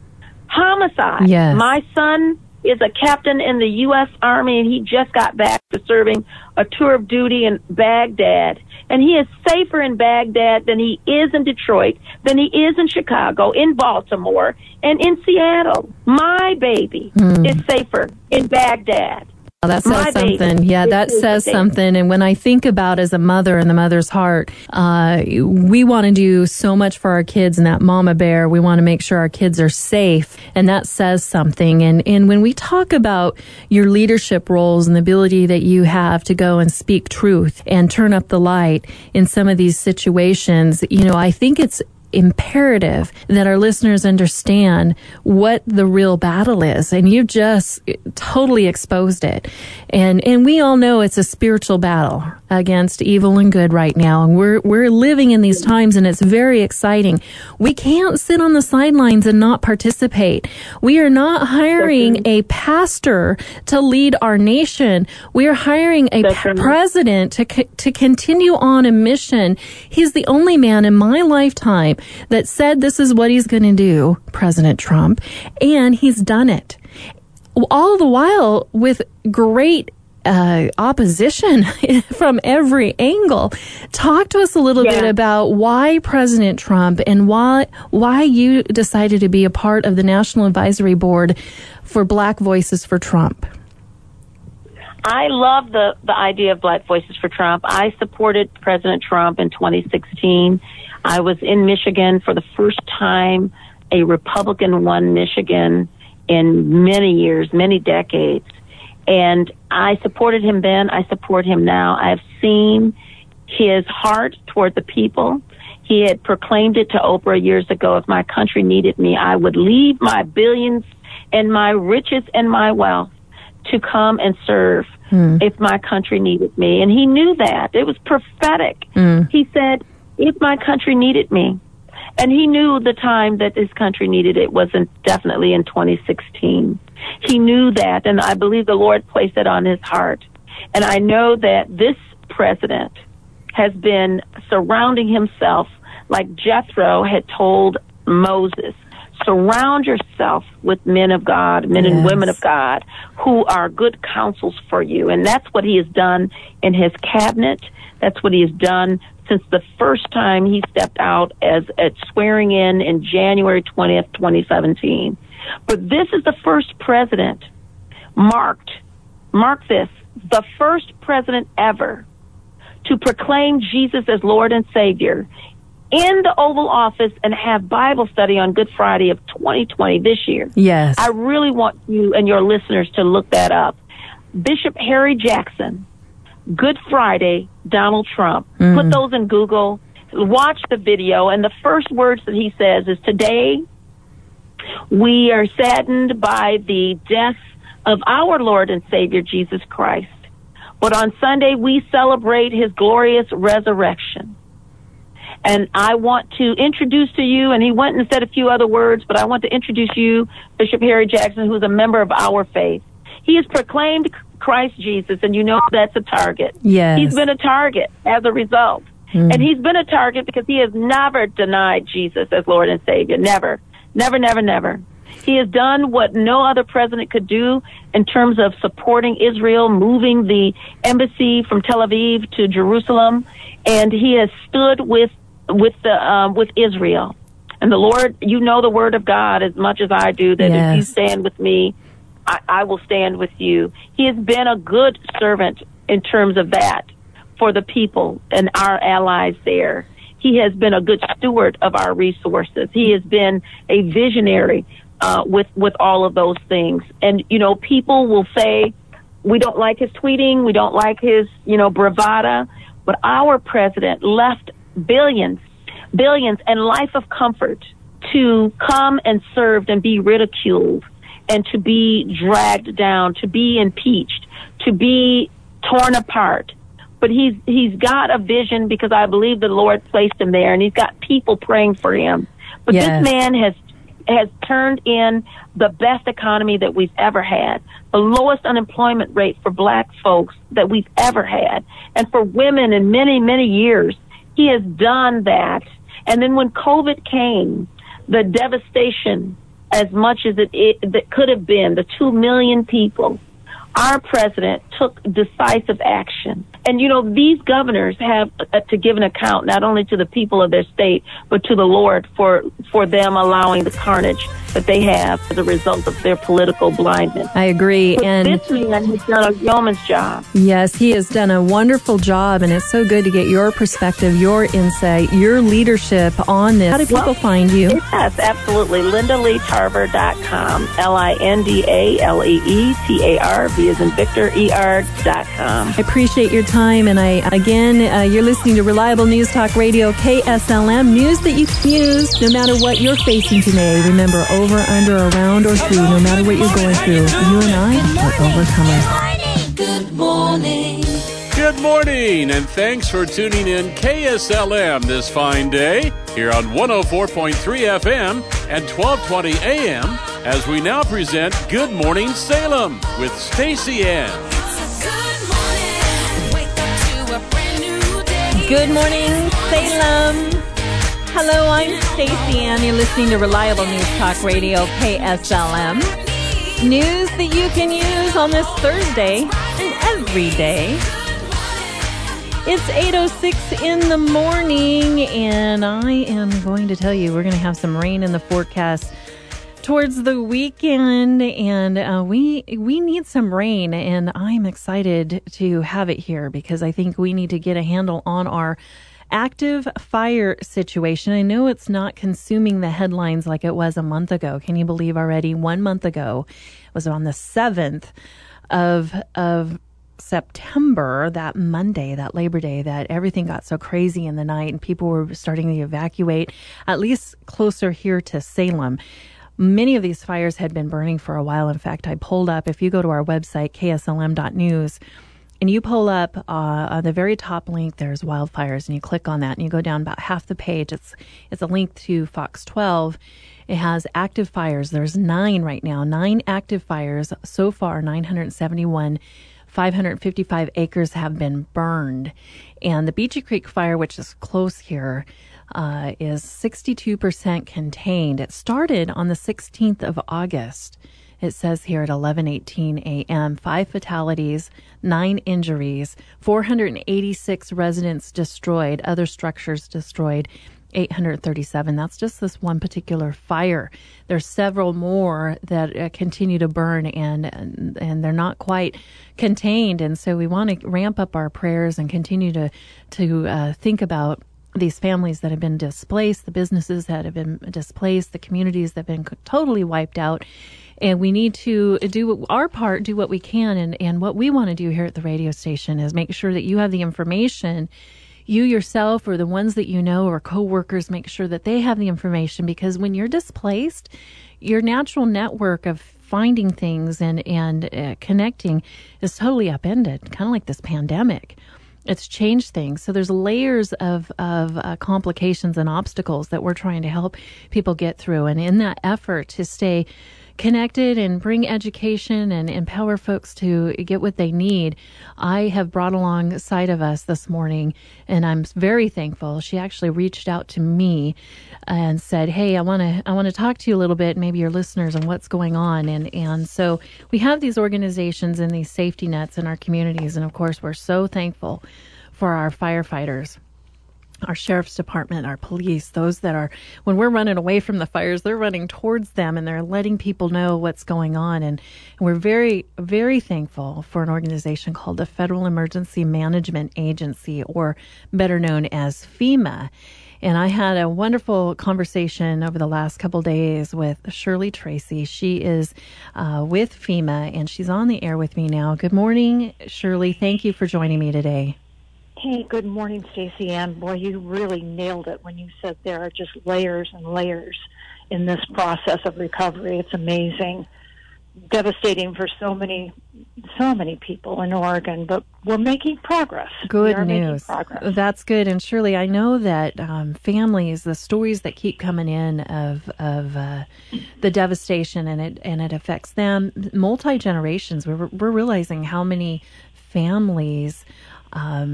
Homicide. Yes. My son is a captain in the U S Army, and he just got back to serving a tour of duty in Baghdad. And he is safer in Baghdad than he is in Detroit, than he is in Chicago, in Baltimore, and in Seattle. My baby mm. is safer in Baghdad. Oh, that says My baby. something. Yeah, This that is says the baby. something. And when I think about as a mother and the mother's heart, uh, we want to do so much for our kids and that mama bear. We want to make sure our kids are safe. And that says something. And, and when we talk about your leadership roles and the ability that you have to go and speak truth and turn up the light in some of these situations, you know, I think it's imperative that our listeners understand what the real battle is, and you just totally exposed it. And and we all know it's a spiritual battle against evil and good right now, and we're we're living in these times, and it's very exciting. We can't sit on the sidelines and not participate. We are not hiring a pastor to lead our nation. We are hiring a p- president to c- to continue on a mission. He's the only man in my lifetime that said this is what he's going to do, President Trump, and he's done it. All the while with great uh, opposition from every angle. Talk to us a little Yeah. bit about why President Trump and why why you decided to be a part of the National Advisory Board for Black Voices for Trump. I love the, the idea of Black Voices for Trump. I supported President Trump in twenty sixteen. I was in Michigan for the first time. A Republican won Michigan in many years, many decades. And I supported him then. I support him now. I've seen his heart toward the people. He had proclaimed it to Oprah years ago, if my country needed me, I would leave my billions and my riches and my wealth to come and serve mm. if my country needed me. And he knew that. It was prophetic. Mm. He said, if my country needed me. And he knew the time that his country needed it wasn't definitely in twenty sixteen. He knew that, and I believe the Lord placed it on his heart. And I know that this president has been surrounding himself like Jethro had told Moses. Surround yourself with men of God, men yes. and women of God, who are good counsels for you. And that's what he has done in his cabinet. That's what he has done since the first time he stepped out as at swearing in in January twentieth, twenty seventeen. But this is the first president marked, mark this, the first president ever to proclaim Jesus as Lord and Savior in the Oval Office and have Bible study on Good Friday of twenty twenty this year. Yes. I really want you and your listeners to look that up. Bishop Harry Jackson, Good Friday, Donald Trump. Mm. Put those in Google. Watch the video. And the first words that he says is, today we are saddened by the death of our Lord and Savior, Jesus Christ. But on Sunday, we celebrate his glorious resurrection. And I want to introduce to you, and he went and said a few other words, but I want to introduce you, Bishop Harry Jackson, who's a member of our faith. He has proclaimed Christ Jesus, and you know that's a target. Yes. He's been a target as a result. Mm. And he's been a target because he has never denied Jesus as Lord and Savior. Never. Never, never, never. He has done what no other president could do in terms of supporting Israel, moving the embassy from Tel Aviv to Jerusalem, and he has stood with with the um, with Israel. And the Lord, you know the word of God as much as I do, that yes. if you stand with me, I, I will stand with you. He has been a good servant in terms of that for the people and our allies there. He has been a good steward of our resources. He has been a visionary uh, with, with all of those things. And, you know, people will say, we don't like his tweeting, we don't like his, you know, bravado, but our president left billions, billions and life of comfort to come and serve and be ridiculed and to be dragged down, to be impeached, to be torn apart. But he's he's got a vision because I believe the Lord placed him there, and he's got people praying for him. But yes. this man has has turned in the best economy that we've ever had, the lowest unemployment rate for black folks that we've ever had, and for women in many, many years. He has done that. And then when COVID came, the devastation, as much as it, it that could have been, the two million people our president took decisive action. And, you know, these governors have uh, to give an account not only to the people of their state, but to the Lord for, for them allowing the carnage that they have as a result of their political blindness. I agree. But and this man has done a yeoman's job. Yes, he has done a wonderful job, and it's so good to get your perspective, your insight, your leadership on this. How do people well, find you? Yes, absolutely. Linda Lee Tarver dot com. L I N D A L E E T A R, V as in Victor, E R dot com. I appreciate your time, and I, again, uh, you're listening to Reliable News Talk Radio, K S L M, news that you can use no matter what you're facing today. Remember, over, under, around, or through, no matter what you're going through, you and I are overcomers. Good morning. Good morning, and thanks for tuning in K S L M this fine day here on one oh four point three F M and twelve twenty A M as we now present Good Morning Salem with Stacey Ann. Good morning, Salem. Hello, I'm Stacey Ann. You're listening to Reliable News Talk Radio, K S L M. News that you can use on this Thursday and every day. It's eight oh six in the morning, and I am going to tell you we're going to have some rain in the forecast towards the weekend, and uh, we we need some rain, and I'm excited to have it here because I think we need to get a handle on our active fire situation. I know it's not consuming the headlines like it was a month ago. Can you believe already? One month ago, it was on the seventh of of September, that Monday, that Labor Day, that everything got so crazy in the night and people were starting to evacuate, at least closer here to Salem. Many of these fires had been burning for a while. In fact, I pulled up, if you go to our website, K S L M dot news, and you pull up uh, on the very top link, there's wildfires, and you click on that, and you go down about half the page. It's it's a link to Fox twelve. It has active fires. There's nine right now, nine active fires. So far, nine hundred seventy-one, five hundred fifty-five acres have been burned. And the Beachy Creek fire, which is close here, uh, is sixty-two percent contained. It started on the sixteenth of August. It says here at eleven eighteen a.m., five fatalities, nine injuries, four hundred eighty-six residents destroyed, other structures destroyed, eight hundred thirty-seven. That's just this one particular fire. There's several more that uh, continue to burn, and, and and they're not quite contained. And so we want to ramp up our prayers and continue to to uh, think about these families that have been displaced, the businesses that have been displaced, the communities that have been totally wiped out. And we need to do our part, do what we can. And, and what we want to do here at the radio station is make sure that you have the information. You yourself or the ones that you know or coworkers, make sure that they have the information, because when you're displaced, your natural network of finding things and, and uh, connecting is totally upended, kind of like this pandemic. It's changed things. So there's layers of, of uh, complications and obstacles that we're trying to help people get through. And in that effort to stay connected and bring education and empower folks to get what they need, I have brought alongside of us this morning, and I'm very thankful. She actually reached out to me and said, "Hey, I want to I want to talk to you a little bit, maybe your listeners, and what's going on." And and so we have these organizations and these safety nets in our communities, and of course, we're so thankful for our firefighters, our sheriff's department, our police, those that are, when we're running away from the fires, they're running towards them and they're letting people know what's going on. And, and we're very, very thankful for an organization called the Federal Emergency Management Agency, or better known as FEMA. And I had a wonderful conversation over the last couple days with Shirley Tracy. She is uh, with FEMA, and she's on the air with me now. Good morning, Shirley. Thank you for joining me today. Hey, good morning, Stacey Ann. Boy, you really nailed it when you said there are just layers and layers in this process of recovery. It's amazing. Devastating for so many, so many people in Oregon, but we're making progress. Good we are news. Making progress. That's good. And Shirley, I know that um, families, the stories that keep coming in of of uh, the devastation, and it and it affects them multi generations. We're we're realizing how many families Um,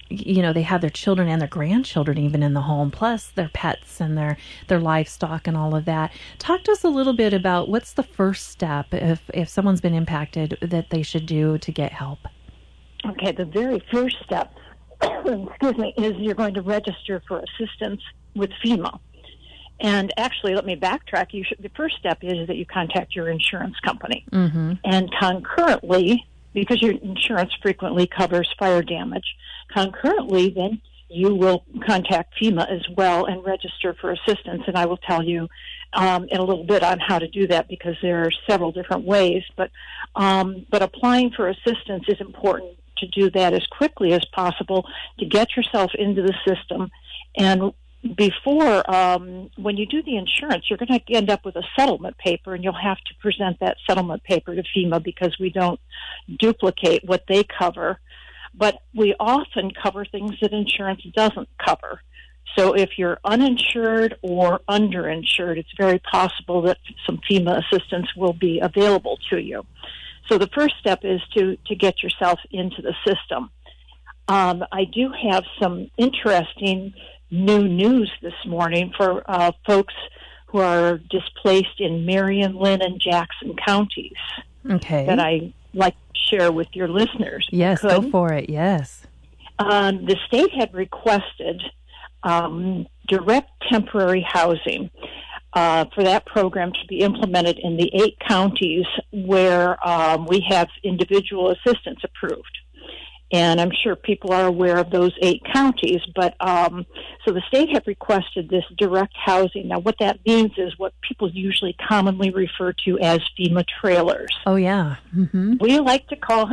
you know, they have their children and their grandchildren even in the home, plus their pets and their, their livestock and all of that. Talk to us a little bit about what's the first step if, if someone's been impacted that they should do to get help. Okay, the very first step, excuse me, is you're going to register for assistance with FEMA. And actually, let me backtrack. You should, the first step is that you contact your insurance company. Mm-hmm. And concurrently, because your insurance frequently covers fire damage, concurrently, then you will contact FEMA as well and register for assistance. And I will tell you um, in a little bit on how to do that, because there are several different ways. But um, but applying for assistance is important to do that as quickly as possible to get yourself into the system. And before, um, when you do the insurance, you're going to end up with a settlement paper, and you'll have to present that settlement paper to FEMA because we don't duplicate what they cover. But we often cover things that insurance doesn't cover. So if you're uninsured or underinsured, it's very possible that some FEMA assistance will be available to you. So the first step is to, to get yourself into the system. Um, I do have some interesting new news this morning for uh, folks who are displaced in Marion, Lynn, and Jackson counties. Okay. That I like to share with your listeners. Yes, Could. go for it. Yes. Um, the state had requested um, direct temporary housing uh, for that program to be implemented in the eight counties where um, we have individual assistance approved. And I'm sure people are aware of those eight counties, but um, so the state had requested this direct housing. Now, what that means is what people usually commonly refer to as FEMA trailers. Oh, yeah. Mm-hmm. We like to call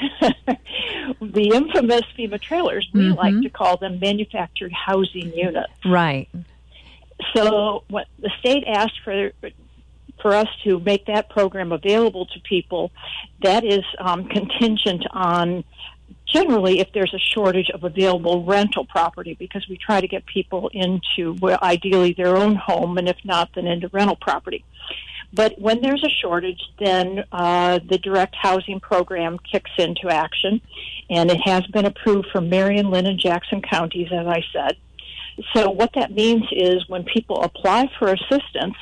the infamous FEMA trailers, we Mm-hmm. like to call them manufactured housing units. Right. So what the state asked for for us to make that program available to people, that is um, contingent on generally if there's a shortage of available rental property, because we try to get people into, well, ideally their own home, and if not, then into rental property. But when there's a shortage, then uh, the direct housing program kicks into action, and it has been approved for Marion, Lynn, and Jackson counties, as I said. So what that means is when people apply for assistance,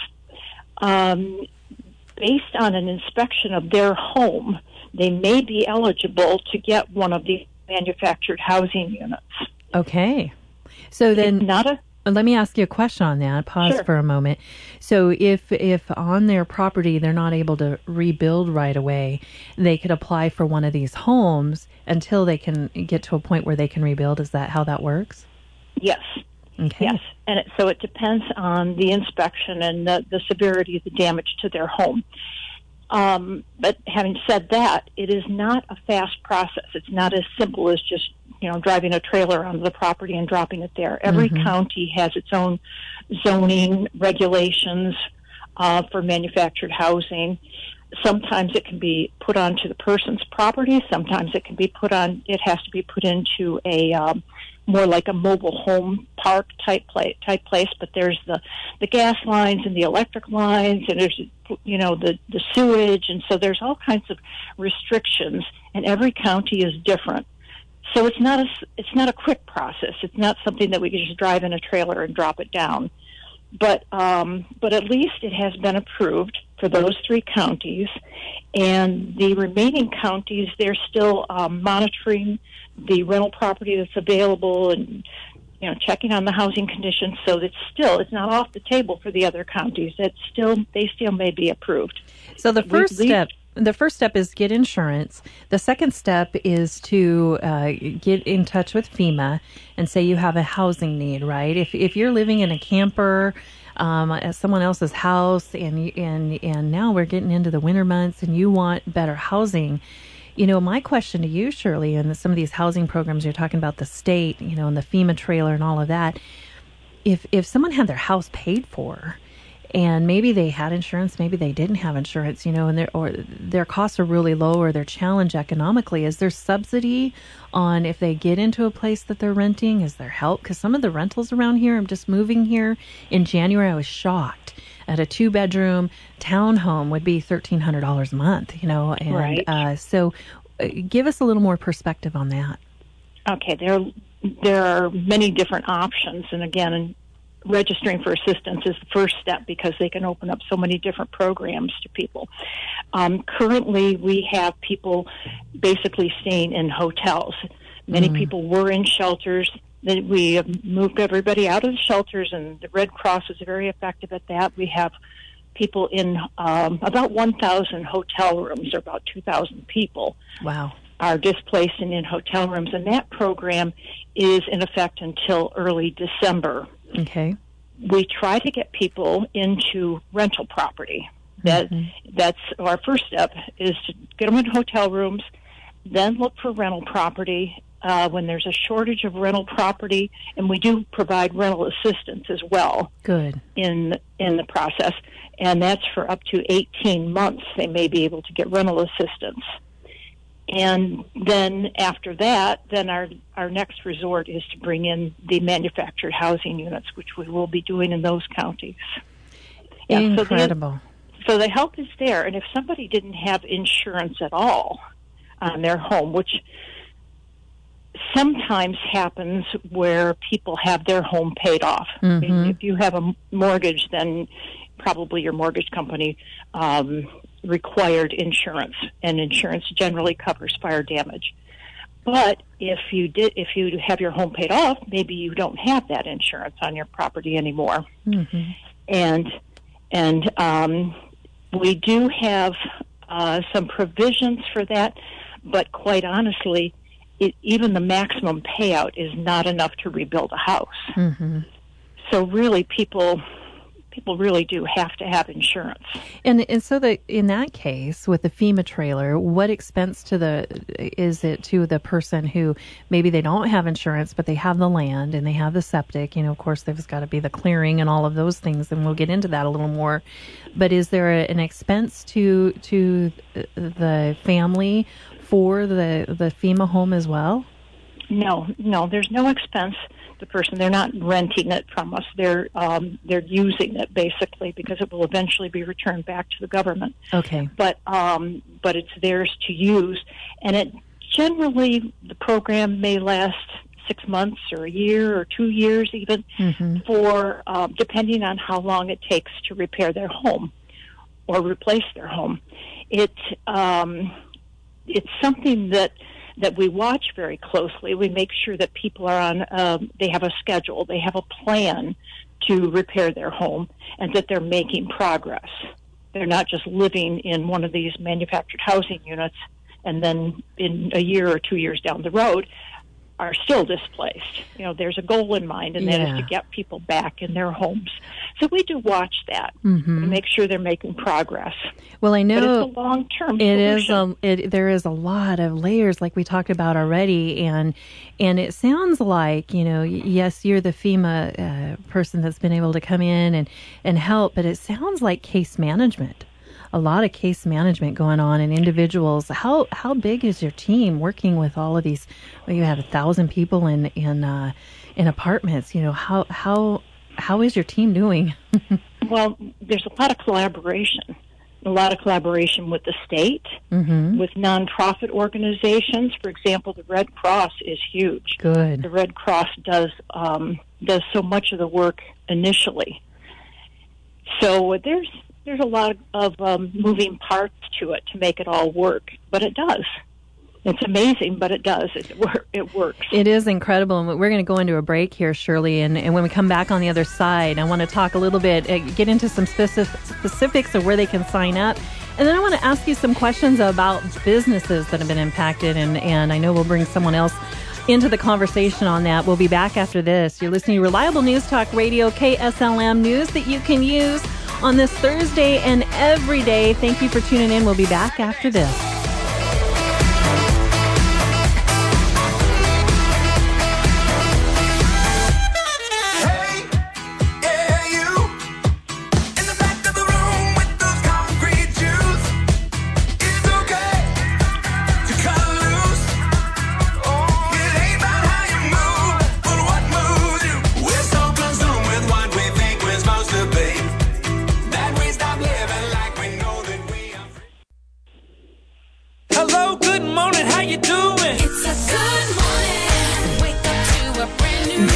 um, based on an inspection of their home, they may be eligible to get one of the manufactured housing units. Okay. So then, It's not a let me ask you a question on that. Pause Sure. for a moment. So if if on their property they're not able to rebuild right away, they could apply for one of these homes until they can get to a point where they can rebuild. Is that how that works? yes. Okay. Yes, and it, so it depends on the inspection and the, the severity of the damage to their home. Um, but having said that, it is not a fast process. It's not as simple as just, you know, driving a trailer onto the property and dropping it there. Every Mhm. county has its own zoning regulations uh, for manufactured housing. Sometimes it can be put onto the person's property. Sometimes it can be put on, it has to be put into a um, more like a mobile home park type place, type place. But there's the, the gas lines and the electric lines, and there's, you know, the, the sewage. And so there's all kinds of restrictions, and every county is different. So it's not a, it's not a quick process. It's not something that we can just drive in a trailer and drop it down. But um, but at least it has been approved for those three counties, and the remaining counties, they're still um, monitoring the rental property that's available and, you know, checking on the housing conditions. So it's still, it's not off the table for the other counties. It's still, they still may be approved. So the first We- we- step, the first step is get insurance. The second step is to uh, get in touch with FEMA and say you have a housing need, right? If if you're living in a camper um, at someone else's house, and you- and and now we're getting into the winter months, and you want better housing. You know, my question to you, Shirley, and some of these housing programs you're talking about, the state, you know, and the FEMA trailer and all of that. If if someone had their house paid for, and maybe they had insurance, maybe they didn't have insurance, you know, and their or their costs are really low, or their challenge economically, is there subsidy on if they get into a place that they're renting? Is there help? Because some of the rentals around here, I'm just moving here in January, I was shocked at a two bedroom townhome would be thirteen hundred dollars a month, you know, and Right. uh, so uh, give us a little more perspective on that. Okay, there there are many different options, and again, registering for assistance is the first step because they can open up so many different programs to people. Um, currently, we have people basically staying in hotels. Many mm. people were in shelters. We have moved everybody out of the shelters, and the Red Cross is very effective at that. We have people in um, about one thousand hotel rooms, or about two thousand people. Wow. Are displaced and in hotel rooms, and that program is in effect until early December. Okay. We try to get people into rental property. That mm-hmm. That's our first step, is to get them in hotel rooms, then look for rental property. Uh, when there's a shortage of rental property, and we do provide rental assistance as well. Good. In in the process, and that's for up to eighteen months. They may be able to get rental assistance. And then after that, then our, our next resort is to bring in the manufactured housing units, which we will be doing in those counties. Yeah, incredible. So the, so the help is there. And if somebody didn't have insurance at all on their home, which sometimes happens where people have their home paid off. Mm-hmm. I mean, if you have a mortgage, then probably your mortgage company um, required insurance, and insurance generally covers fire damage. But if you did, if you have your home paid off, maybe you don't have that insurance on your property anymore. Mm-hmm. And and um, we do have uh, some provisions for that, but quite honestly, it, even the maximum payout is not enough to rebuild a house. Mm-hmm. So really, people. People really do have to have insurance. And and so that in that case, with the FEMA trailer, what expense to the is it to the person who maybe they don't have insurance, but they have the land and they have the septic? You know, of course, there's got to be the clearing and all of those things, and we'll get into that a little more. But is there a, an expense to to the family for the the FEMA home as well? No, no, there's no expense. The person, they're not renting it from us. They're um, they're using it basically because it will eventually be returned back to the government. Okay. But um, but it's theirs to use, and it generally the program may last six months or a year or two years even, mm-hmm. for um, depending on how long it takes to repair their home or replace their home. It um, it's something that. that we watch very closely. We make sure that people are on, um, they have a schedule, they have a plan to repair their home, and that they're making progress. They're not just living in one of these manufactured housing units and then in a year or two years down the road are still displaced. You know, there's a goal in mind, and that yeah. is to get people back in their homes. So we do watch that mm-hmm. to make sure they're making progress. Well, I know but it's a long-term it solution. is a, it, there is a lot of layers, like we talked about already, and and it sounds like, you know, yes, you're the FEMA uh, person that's been able to come in and, and help, but it sounds like case management. A lot of case management going on in individuals. How how big is your team working with all of these? Well, you have a thousand people in in uh, in apartments. You know, how how how is your team doing? Well, there's a lot of collaboration. A lot of collaboration with the state, mm-hmm. with nonprofit organizations. For example, the Red Cross is huge. Good. The Red Cross does um, does so much of the work initially. So there's. There's a lot of um, moving parts to it to make it all work, but it does. It's amazing, but it does. It, it works. It is incredible. And we're going to go into a break here, Shirley. And, and when we come back on the other side, I want to talk a little bit, uh, get into some specific, specifics of where they can sign up. And then I want to ask you some questions about businesses that have been impacted. And, and I know we'll bring someone else into the conversation on that. We'll be back after this. You're listening to Reliable News Talk Radio, K S L M News that you can use on this Thursday and every day. Thank you for tuning in. We'll be back after this.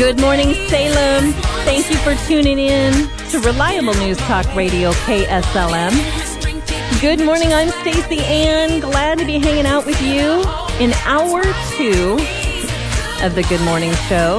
Good morning, Salem. Thank you for tuning in to Reliable News Talk Radio, K S L M. Good morning, I'm Stacey Ann. Glad to be hanging out with you in hour two of the Good Morning Show.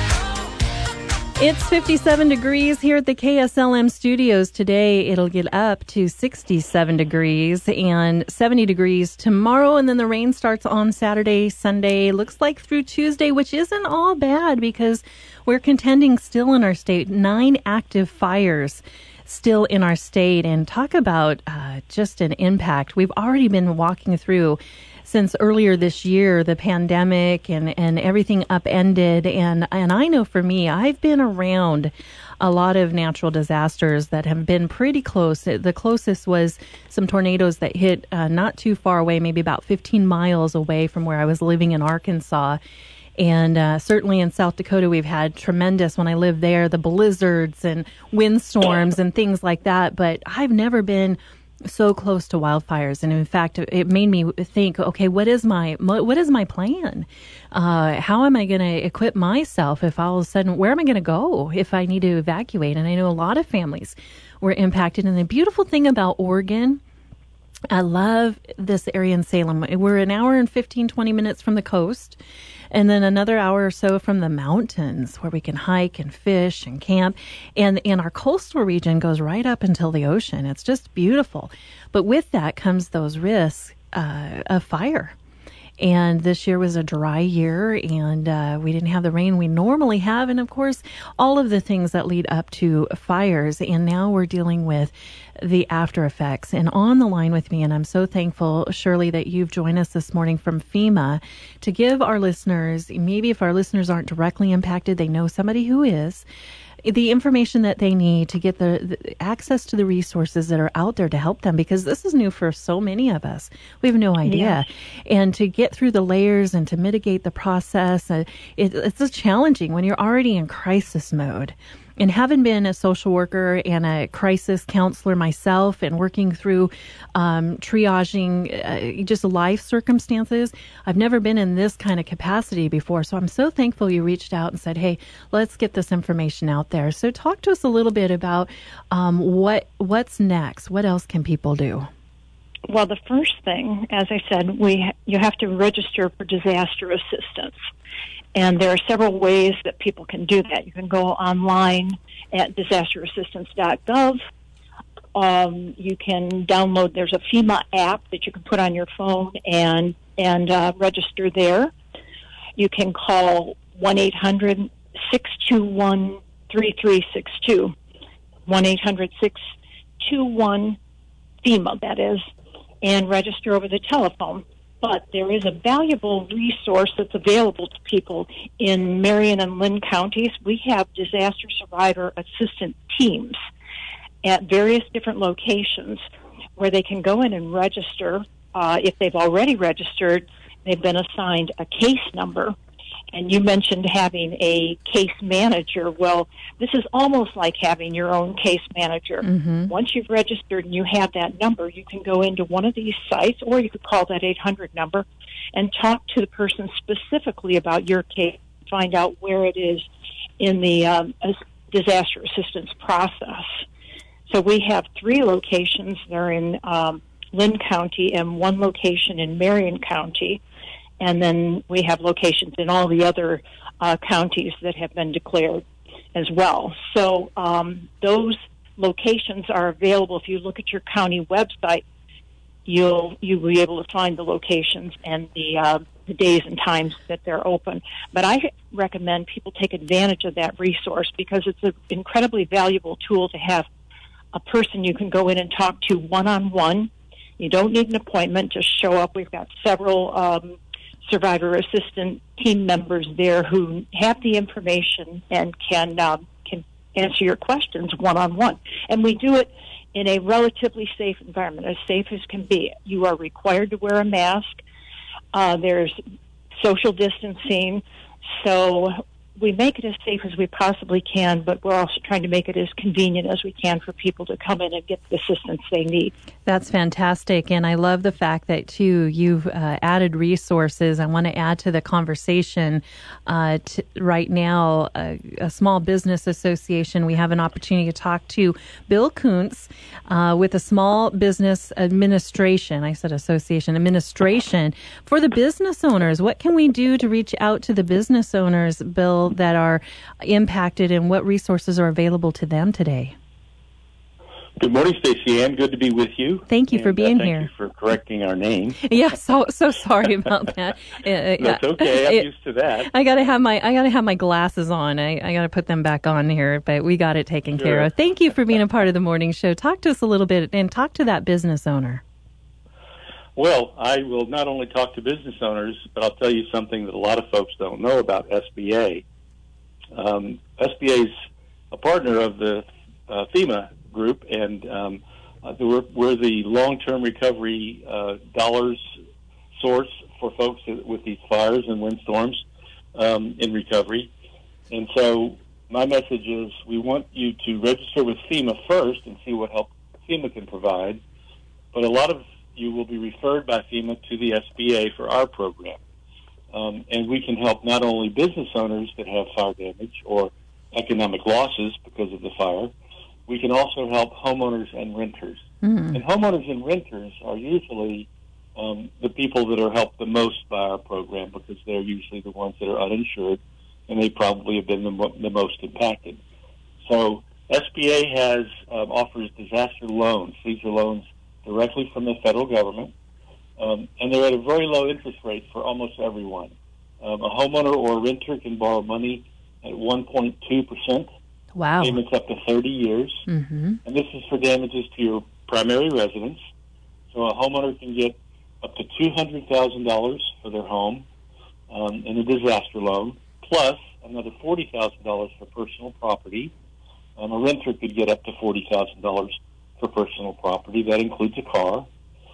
It's fifty-seven degrees here at the K S L M studios today. It'll get up to sixty-seven degrees and seventy degrees tomorrow. And then the rain starts on Saturday, Sunday. Looks like through Tuesday, which isn't all bad because we're contending still in our state. Nine active fires still in our state. And talk about uh, just an impact. We've already been walking through since earlier this year, the pandemic and, and everything upended. And, and I know for me, I've been around a lot of natural disasters that have been pretty close. The closest was some tornadoes that hit uh, not too far away, maybe about fifteen miles away from where I was living in Arkansas. And uh, certainly in South Dakota, we've had tremendous, when I lived there, the blizzards and windstorms and things like that. But I've never been so close to wildfires, and in fact, it made me think, okay, what is my what is my plan? Uh, how am I going to equip myself if all of a sudden, where am I going to go if I need to evacuate? And I know a lot of families were impacted. And the beautiful thing about Oregon, I love this area in Salem. We're an hour and fifteen, twenty minutes from the coast, and then another hour or so from the mountains where we can hike and fish and camp. And, and our coastal region goes right up until the ocean. It's just beautiful. But with that comes those risks uh, of fire. And this year was a dry year, and uh, we didn't have the rain we normally have. And, of course, all of the things that lead up to fires. And now we're dealing with the after effects. And on the line with me, and I'm so thankful, Shirley, that you've joined us this morning from FEMA to give our listeners, maybe if our listeners aren't directly impacted, they know somebody who is, the information that they need to get the, the access to the resources that are out there to help them, because this is new for so many of us. We have no idea. Yeah. And to get through the layers and to mitigate the process, uh, it, it's just challenging when you're already in crisis mode. And having been a social worker and a crisis counselor myself and working through um, triaging uh, just life circumstances, I've never been in this kind of capacity before. So I'm so thankful you reached out and said, hey, let's get this information out there. So talk to us a little bit about um, what what's next. What else can people do? Well, the first thing, as I said, we you have to register for disaster assistance. And there are several ways that people can do that. You can go online at disaster assistance dot gov. Um, you can download, there's a FEMA app that you can put on your phone and, and uh, register there. You can call one eight hundred, six two one, three three six two, one eight hundred, six two one, FEMA, that is, and register over the telephone. But there is a valuable resource that's available to people in Marion and Lynn counties. We have disaster survivor assistant teams at various different locations where they can go in and register. Uh, if they've already registered, they've been assigned a case number. And you mentioned having a case manager. Well, this is almost like having your own case manager. Mm-hmm. Once you've registered and you have that number, you can go into one of these sites, or you could call that eight hundred number and talk to the person specifically about your case, find out where it is in the um, disaster assistance process. So we have three locations. They're in um, Lynn County and one location in Marion County. And then we have locations in all the other uh, counties that have been declared as well. So um, those locations are available. If you look at your county website, you'll you'll be able to find the locations and the, uh, the days and times that they're open. But I recommend people take advantage of that resource because it's an incredibly valuable tool to have a person you can go in and talk to one-on-one. You don't need an appointment. Just show up. We've got several um, survivor assistant team members there who have the information and can uh, can answer your questions one-on-one. And we do it in a relatively safe environment, as safe as can be. You are required to wear a mask. Uh, there's social distancing. So we make it as safe as we possibly can, but we're also trying to make it as convenient as we can for people to come in and get the assistance they need. That's fantastic. And I love the fact that, too, you've uh, added resources. I want to add to the conversation. Uh, t- right now, uh, a small business association, we have an opportunity to talk to Bill Kuntz uh, with a small business administration. I said association, administration for the business owners. What can we do to reach out to the business owners, Bill, that are impacted, and what resources are available to them today? Good morning, Stacey Ann. Good to be with you. Thank you and, for being uh, thank here. Thank you for correcting our name. Yeah, so so sorry about that. Uh, That's okay. I'm it, used to that. I gotta have my I gotta have my glasses on. I, I gotta put them back on here, but we got it taken Sure. care of. Thank you for being a part of the morning show. Talk to us a little bit and talk to that business owner. Well, I will not only talk to business owners, but I'll tell you something that a lot of folks don't know about S B A. Um, S B A is a partner of the uh, FEMA group, and um, uh, we're, we're the long-term recovery uh, dollars source for folks with these fires and windstorms um, in recovery. And so my message is we want you to register with FEMA first and see what help FEMA can provide. But a lot of you will be referred by FEMA to the S B A for our program. Um, and we can help not only business owners that have fire damage or economic losses because of the fire, we can also help homeowners and renters. Mm-hmm. And homeowners and renters are usually um, the people that are helped the most by our program because they're usually the ones that are uninsured, and they probably have been the, mo- the most impacted. So S B A has um, offers disaster loans. These are loans directly from the federal government, um, and they're at a very low interest rate for almost everyone. Um, a homeowner or a renter can borrow money at one point two percent. Wow. Payments up to thirty years. Mm-hmm. And this is for damages to your primary residence. So a homeowner can get up to two hundred thousand dollars for their home um, in a disaster loan, plus another forty thousand dollars for personal property. Um, a renter could get up to forty thousand dollars for personal property. That includes a car.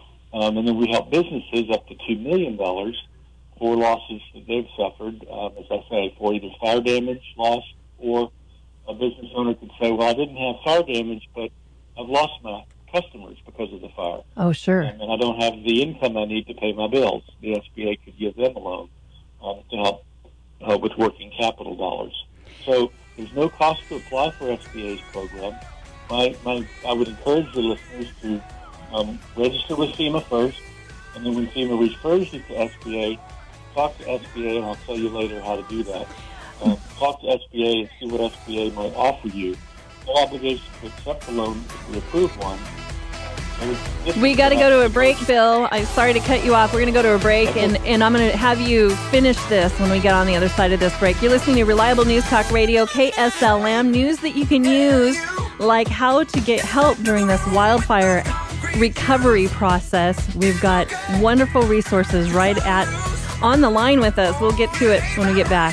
Um, and then we help businesses up to two million dollars for losses that they've suffered, um, as I say, for either fire damage, loss, or a business owner could say, well, I didn't have fire damage, but I've lost my customers because of the fire. Oh, sure. And, and I don't have the income I need to pay my bills. The S B A could give them a loan um, to help uh, with working capital dollars. So there's no cost to apply for S B A's program. My, my, I would encourage the listeners to um, register with FEMA first, and then when FEMA refers you to S B A, talk to S B A, and I'll tell you later how to do that. Uh, talk to S B A and see what S B A might offer you. No obligation to accept the loan if we approve one. We got to go to a break, Bill. I'm sorry to cut you off. We're going to go to a break, and, and I'm going to have you finish this when we get on the other side of this break. You're listening to Reliable News Talk Radio, K S L M, news that you can use, like how to get help during this wildfire recovery process. We've got wonderful resources right at on the line with us. We'll get to it when we get back.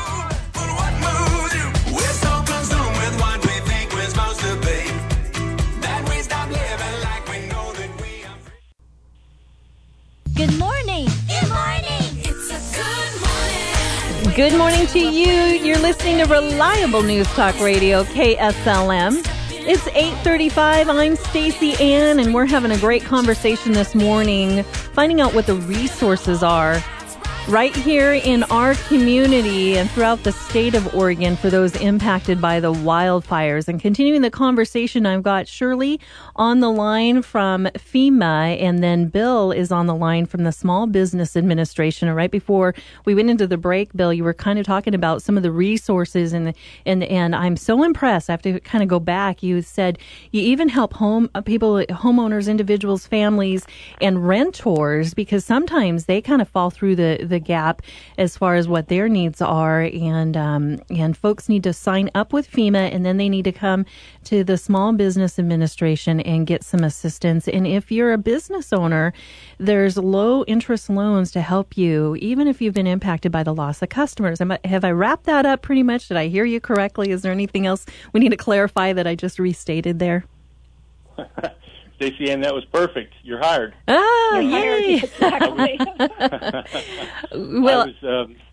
Good morning. Good morning. It's a good morning. Good morning to you. You're listening to Reliable News Talk Radio, K S L M. It's eight thirty-five. I'm Stacey Ann, and we're having a great conversation this morning, finding out what the resources are right here in our community and throughout the state of Oregon for those impacted by the wildfires. And continuing the conversation, I've got Shirley on the line from FEMA, and then Bill is on the line from the Small Business Administration. And right before we went into the break, Bill, you were kind of talking about some of the resources, and and and I'm so impressed. I have to kind of go back. You said you even help home people, homeowners, individuals, families, and renters, because sometimes they kind of fall through the, the gap as far as what their needs are, and um, and folks need to sign up with FEMA, and then they need to come to the Small Business Administration and get some assistance. And if you're a business owner, there's low interest loans to help you, even if you've been impacted by the loss of customers. Am I, have I wrapped that up pretty much? Did I hear you correctly? Is there anything else we need to clarify that I just restated there? Stacey Ann, that was perfect. You're hired. Oh, You're yay! hired. Exactly. Well, I was, um,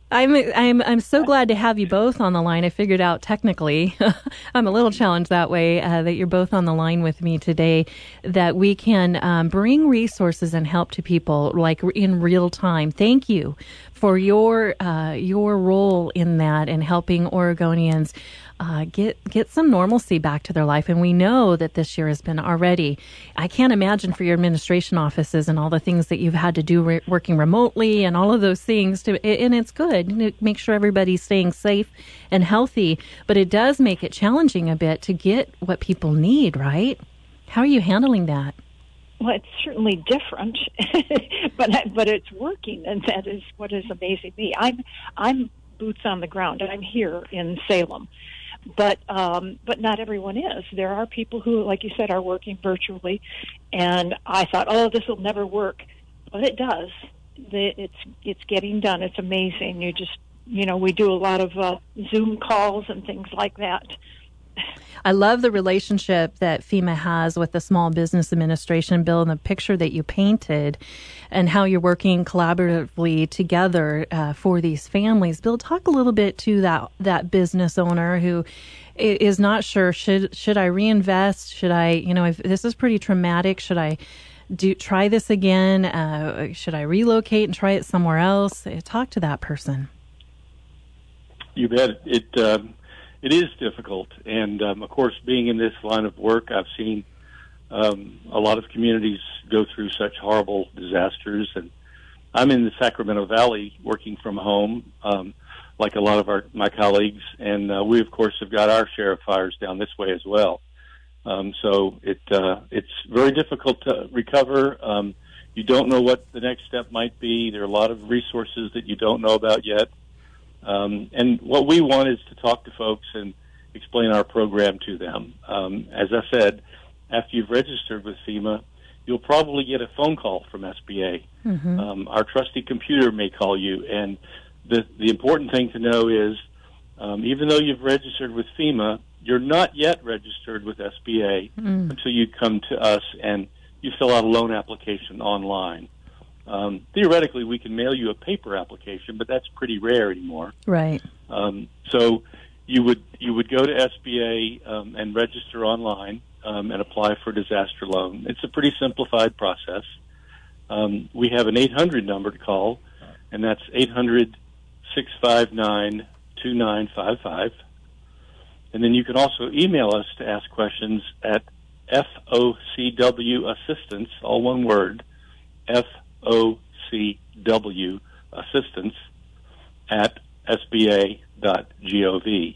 I'm I'm I'm so glad to have you both on the line. I figured out technically, I'm a little challenged that way uh, that you're both on the line with me today. That we can um, bring resources and help to people like in real time. Thank you for your uh, your role in that and helping Oregonians uh, get get some normalcy back to their life. And we know that this year has been already. I can't imagine for your administration offices and all the things that you've had to do re- working remotely and all of those things. To and it's good to make sure everybody's staying safe and healthy. But it does make it challenging a bit to get what people need. Right? How are you handling that? Well, it's certainly different, but but it's working, and that is what is amazing me. I'm I'm boots on the ground. I'm here in Salem, but um, but not everyone is. There are people who, like you said, are working virtually, and I thought, oh, this will never work, but it does. The, it's it's getting done. It's amazing. You just you know we do a lot of uh, Zoom calls and things like that. I love the relationship that FEMA has with the Small Business Administration, Bill, and the picture that you painted and how you're working collaboratively together uh, for these families. Bill, talk a little bit to that that business owner who is not sure, should should I reinvest? Should I, you know, if this is pretty traumatic, should I do try this again? Uh, should I relocate and try it somewhere else? Talk to that person. You bet. It... Uh... It is difficult, and um, of course, being in this line of work, I've seen um, a lot of communities go through such horrible disasters, and I'm in the Sacramento Valley working from home, um, like a lot of our my colleagues, and uh, we, of course, have got our share of fires down this way as well. Um, so it uh, it's very difficult to recover. Um, you don't know what the next step might be. There are a lot of resources that you don't know about yet. Um, and what we want is to talk to folks and explain our program to them. Um, as I said, after you've registered with FEMA, you'll probably get a phone call from S B A. Mm-hmm. Um, our trusty computer may call you. And the, the important thing to know is, um, even though you've registered with FEMA, you're not yet registered with S B A mm. until you come to us and you fill out a loan application online. Um, theoretically, we can mail you a paper application, but that's pretty rare anymore. Right. Um, so you would you would go to S B A um, and register online um, and apply for a disaster loan. It's a pretty simplified process. Um, we have an eight hundred number to call, and that's eight hundred, six five nine, two nine five five. And then you can also email us to ask questions at F O C W Assistance, all one word, F O C W assistance at S B A dot gov.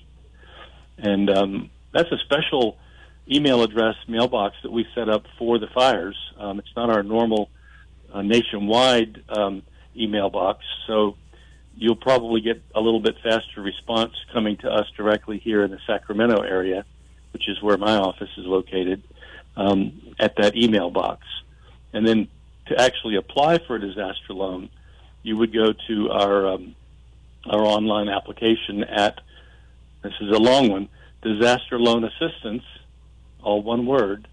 And um, that's a special email address mailbox that we set up for the fires. Um, it's not our normal uh, nationwide um, email box, so you'll probably get a little bit faster response coming to us directly here in the Sacramento area, which is where my office is located, um, at that email box. And then to actually apply for a disaster loan, you would go to our um, our online application at, this is a long one, Disaster Loan Assistance, all one word,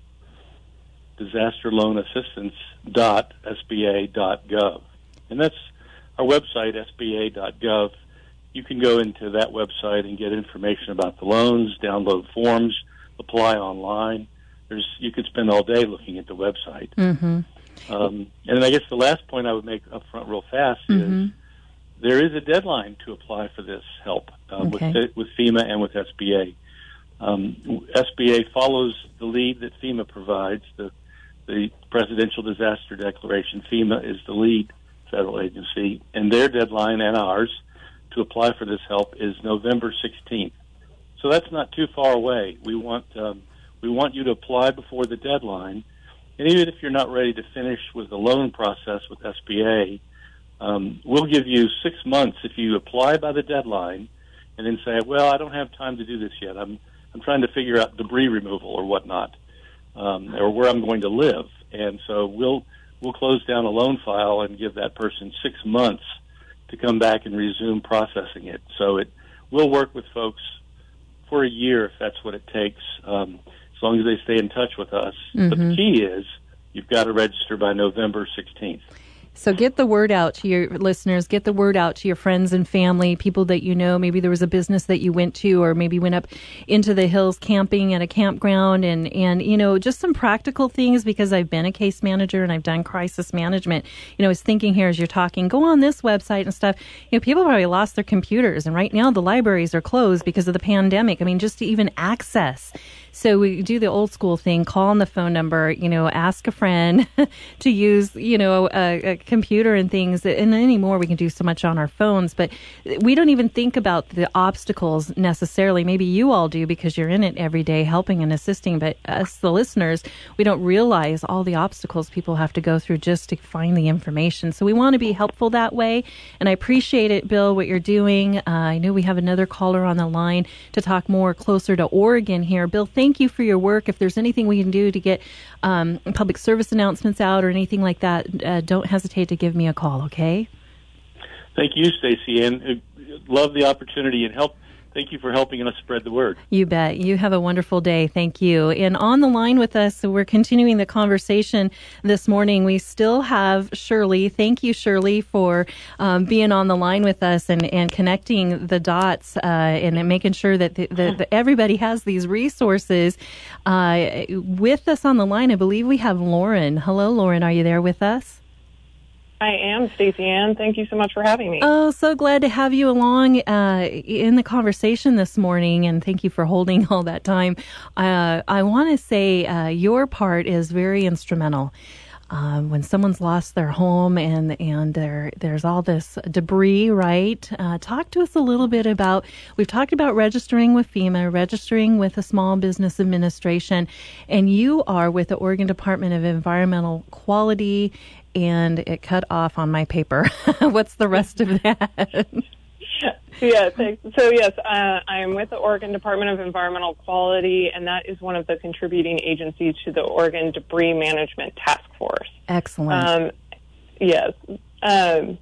Disaster Loan Assistance dot S B A dot gov. And that's our website, S B A dot gov. You can go into that website and get information about the loans, download forms, apply online. There's you could spend all day looking at the website. Mm-hmm. Um, and I guess the last point I would make up front real fast mm-hmm. is there is a deadline to apply for this help uh, okay. with with FEMA and with S B A. Um, S B A follows the lead that FEMA provides, the the Presidential Disaster Declaration. FEMA is the lead federal agency, and their deadline and ours to apply for this help is November sixteenth. So that's not too far away. We want um, we want you to apply before the deadline. And even if you're not ready to finish with the loan process with S B A, um, we'll give you six months if you apply by the deadline and then say, well, I don't have time to do this yet. I'm I'm trying to figure out debris removal or whatnot, um, or where I'm going to live. And so we'll we'll close down a loan file and give that person six months to come back and resume processing it. So it we'll work with folks for a year if that's what it takes. Um, as long as they stay in touch with us. Mm-hmm. But the key is you've got to register by November sixteenth. So get the word out to your listeners, get the word out to your friends and family, people that you know. Maybe there was a business that you went to, or maybe went up into the hills camping at a campground, and, and, you know, just some practical things, because I've been a case manager and I've done crisis management. You know, I was thinking here as you're talking, go on this website and stuff. You know, people probably lost their computers, and right now the libraries are closed because of the pandemic. I mean, just to even access. So we do the old school thing, call on the phone number, you know, ask a friend to use, you know, a, a computer and things. And anymore, we can do so much on our phones, but we don't even think about the obstacles necessarily. Maybe you all do because you're in it every day helping and assisting, but us, the listeners, we don't realize all the obstacles people have to go through just to find the information. So we want to be helpful that way. And I appreciate it, Bill, what you're doing. Uh, I know we have another caller on the line to talk more closer to Oregon here. Bill, thank you for your work. If there's anything we can do to get um, public service announcements out or anything like that, uh, don't hesitate to give me a call, okay? Thank you, Stacey, and uh, love the opportunity and help. Thank you for helping us spread the word. You bet. You have a wonderful day. Thank you. And on the line with us, so we're continuing the conversation this morning. We still have Shirley. Thank you, Shirley, for um, being on the line with us and, and connecting the dots uh, and making sure that, the, the, the, everybody has these resources. Uh, with us on the line, I believe we have Lauren. Hello, Lauren. Are you there with us? I am, Stacey Ann. Thank you so much for having me. Oh, so glad to have you along uh, in the conversation this morning, and thank you for holding all that time. Uh, I want to say uh, your part is very instrumental. Um, when someone's lost their home and and there there's all this debris, right? Uh, talk to us a little bit about, we've talked about registering with FEMA, registering with a Small Business Administration, and you are with the Oregon Department of Environmental Quality, and it cut off on my paper. What's the rest of that? Yeah, thanks. So yes, uh, I'm with the Oregon Department of Environmental Quality, and that is one of the contributing agencies to the Oregon Debris Management Task Force. Excellent. Um, yes. Um,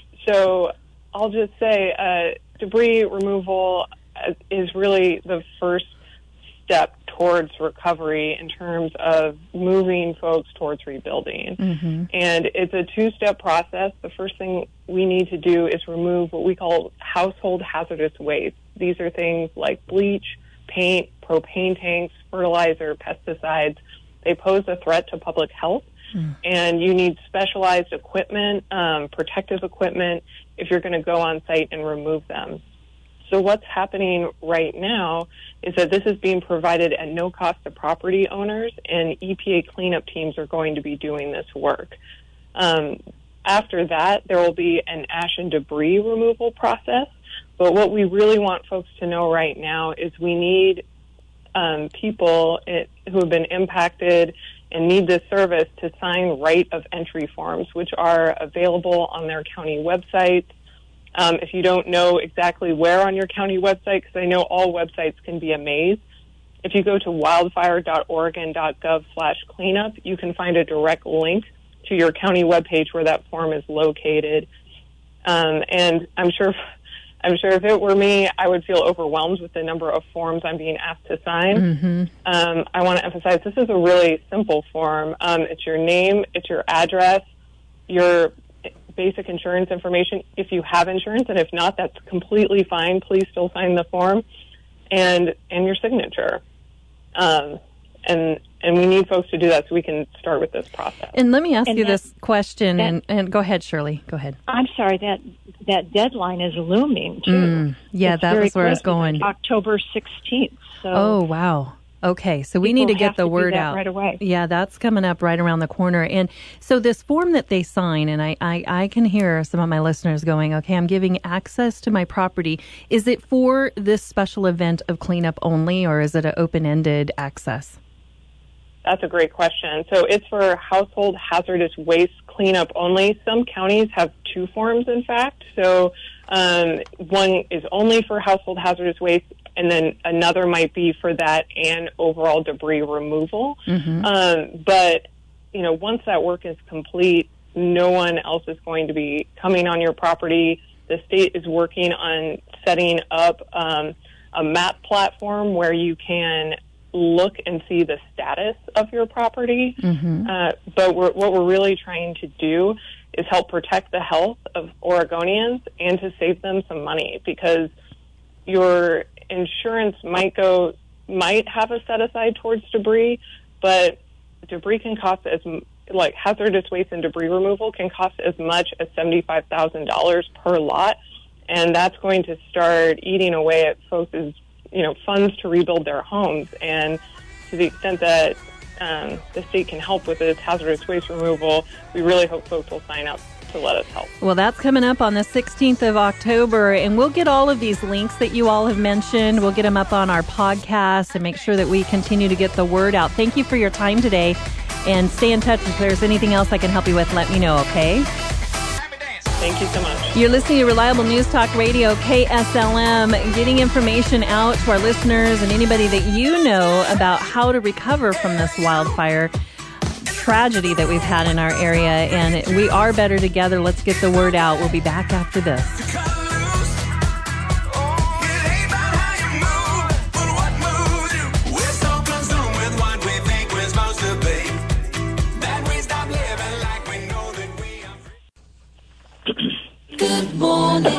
so I'll just say uh, debris removal is really the first step towards recovery in terms of moving folks towards rebuilding. Mm-hmm. And it's a two-step process. The first thing we need to do is remove what we call household hazardous waste. These are things like bleach, paint, propane tanks, fertilizer, pesticides. They pose a threat to public health, mm. and you need specialized equipment, um, protective equipment, if you're going to go on site and remove them. So what's happening right now is that this is being provided at no cost to property owners, and E P A cleanup teams are going to be doing this work. Um, after that, there will be an ash and debris removal process. But what we really want folks to know right now is we need um, people it, who have been impacted and need this service to sign right of entry forms, which are available on their county websites. Um, if you don't know exactly where on your county website, because I know all websites can be a maze, if you go to wildfire dot oregon dot gov slash cleanup, you can find a direct link to your county webpage where that form is located. Um, and I'm sure, I'm sure if it were me, I would feel overwhelmed with the number of forms I'm being asked to sign. Mm-hmm. Um, I want to emphasize this is a really simple form. Um, it's your name, it's your address, your basic insurance information if you have insurance, and if not, that's completely fine. Please still sign the form, and and your signature. Um, and and we need folks to do that so we can start with this process. And let me ask and you that, this question, that, and, and go ahead, Shirley. Go ahead. I'm sorry, that that deadline is looming, too. Mm, yeah, it's that was where I was going. October sixteenth. So oh, wow. Okay, so we need to get the word out right away. Yeah, that's coming up right around the corner. And so this form that they sign, and I, I, I can hear some of my listeners going, okay, I'm giving access to my property. Is it for this special event of cleanup only, or is it an open-ended access? That's a great question. So it's for household hazardous waste cleanup only. Some counties have two forms, in fact. So um, one is only for household hazardous waste, and then another might be for that and overall debris removal. Mm-hmm. Um, but, you know, once that work is complete, no one else is going to be coming on your property. The state is working on setting up um, a map platform where you can look and see the status of your property. Mm-hmm. Uh, but we're, what we're really trying to do is help protect the health of Oregonians and to save them some money, because your insurance might go might have a set aside towards debris, but debris can cost as like hazardous waste and debris removal can cost as much as seventy-five thousand dollars per lot, and that's going to start eating away at folks' you know funds to rebuild their homes. And to the extent that um, the state can help with this hazardous waste removal, we really hope folks will sign up to let us help. Well, that's coming up on the sixteenth of October, and we'll get all of these links that you all have mentioned. We'll get them up on our podcast and make sure that we continue to get the word out. Thank you for your time today, and stay in touch. If there's anything else I can help you with, let me know, okay? Thank you so much. You're listening to Reliable News Talk Radio, K S L M, getting information out to our listeners and anybody that you know about how to recover from this wildfire tragedy that we've had in our area. And we are better together. Let's get the word out. We'll be back after this. Good morning.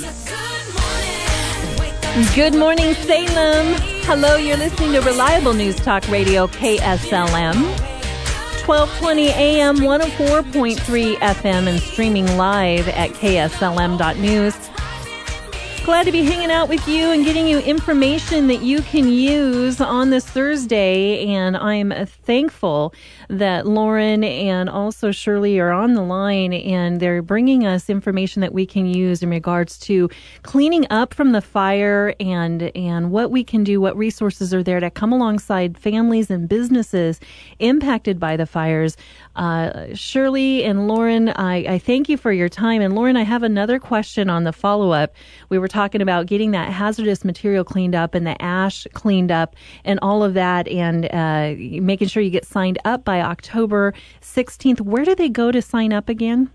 Good morning, Salem. Hello, you're listening to Reliable News Talk Radio, K S L M. twelve twenty A M, one oh four point three F M, and streaming live at K S L M dot news. Glad to be hanging out with you and getting you information that you can use on this Thursday. And I'm thankful that Lauren and also Shirley are on the line, and they're bringing us information that we can use in regards to cleaning up from the fire and and what we can do, what resources are there to come alongside families and businesses impacted by the fires. Uh, Shirley and Lauren, I, I thank you for your time. And Lauren, I have another question on the follow-up. We were talking about getting that hazardous material cleaned up and the ash cleaned up and all of that, and uh, making sure you get signed up by October sixteenth. Where do they go to sign up again?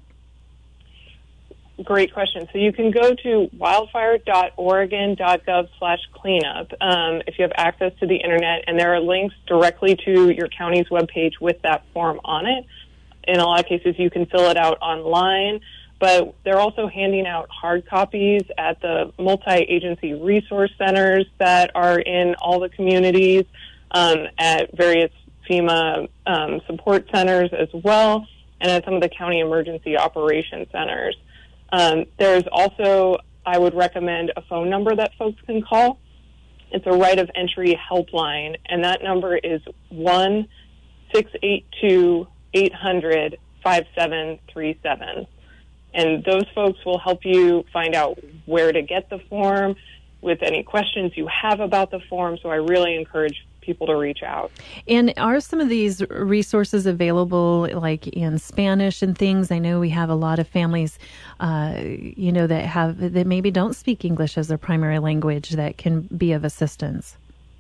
Great question. So you can go to wildfire dot oregon dot gov slash cleanup um, if you have access to the internet, and there are links directly to your county's webpage with that form on it. In a lot of cases, you can fill it out online, but they're also handing out hard copies at the multi-agency resource centers that are in all the communities, um, at various FEMA um, support centers as well, and at some of the county emergency operations centers. Um, there's also, I would recommend, a phone number that folks can call. It's a right of entry helpline, and that number is one six eight two, eight hundred, five seven three seven. And those folks will help you find out where to get the form with any questions you have about the form. So I really encourage people to reach out. And are some of these resources available like in Spanish and things? I know we have a lot of families, uh, you know, that have, that maybe don't speak English as their primary language that can be of assistance.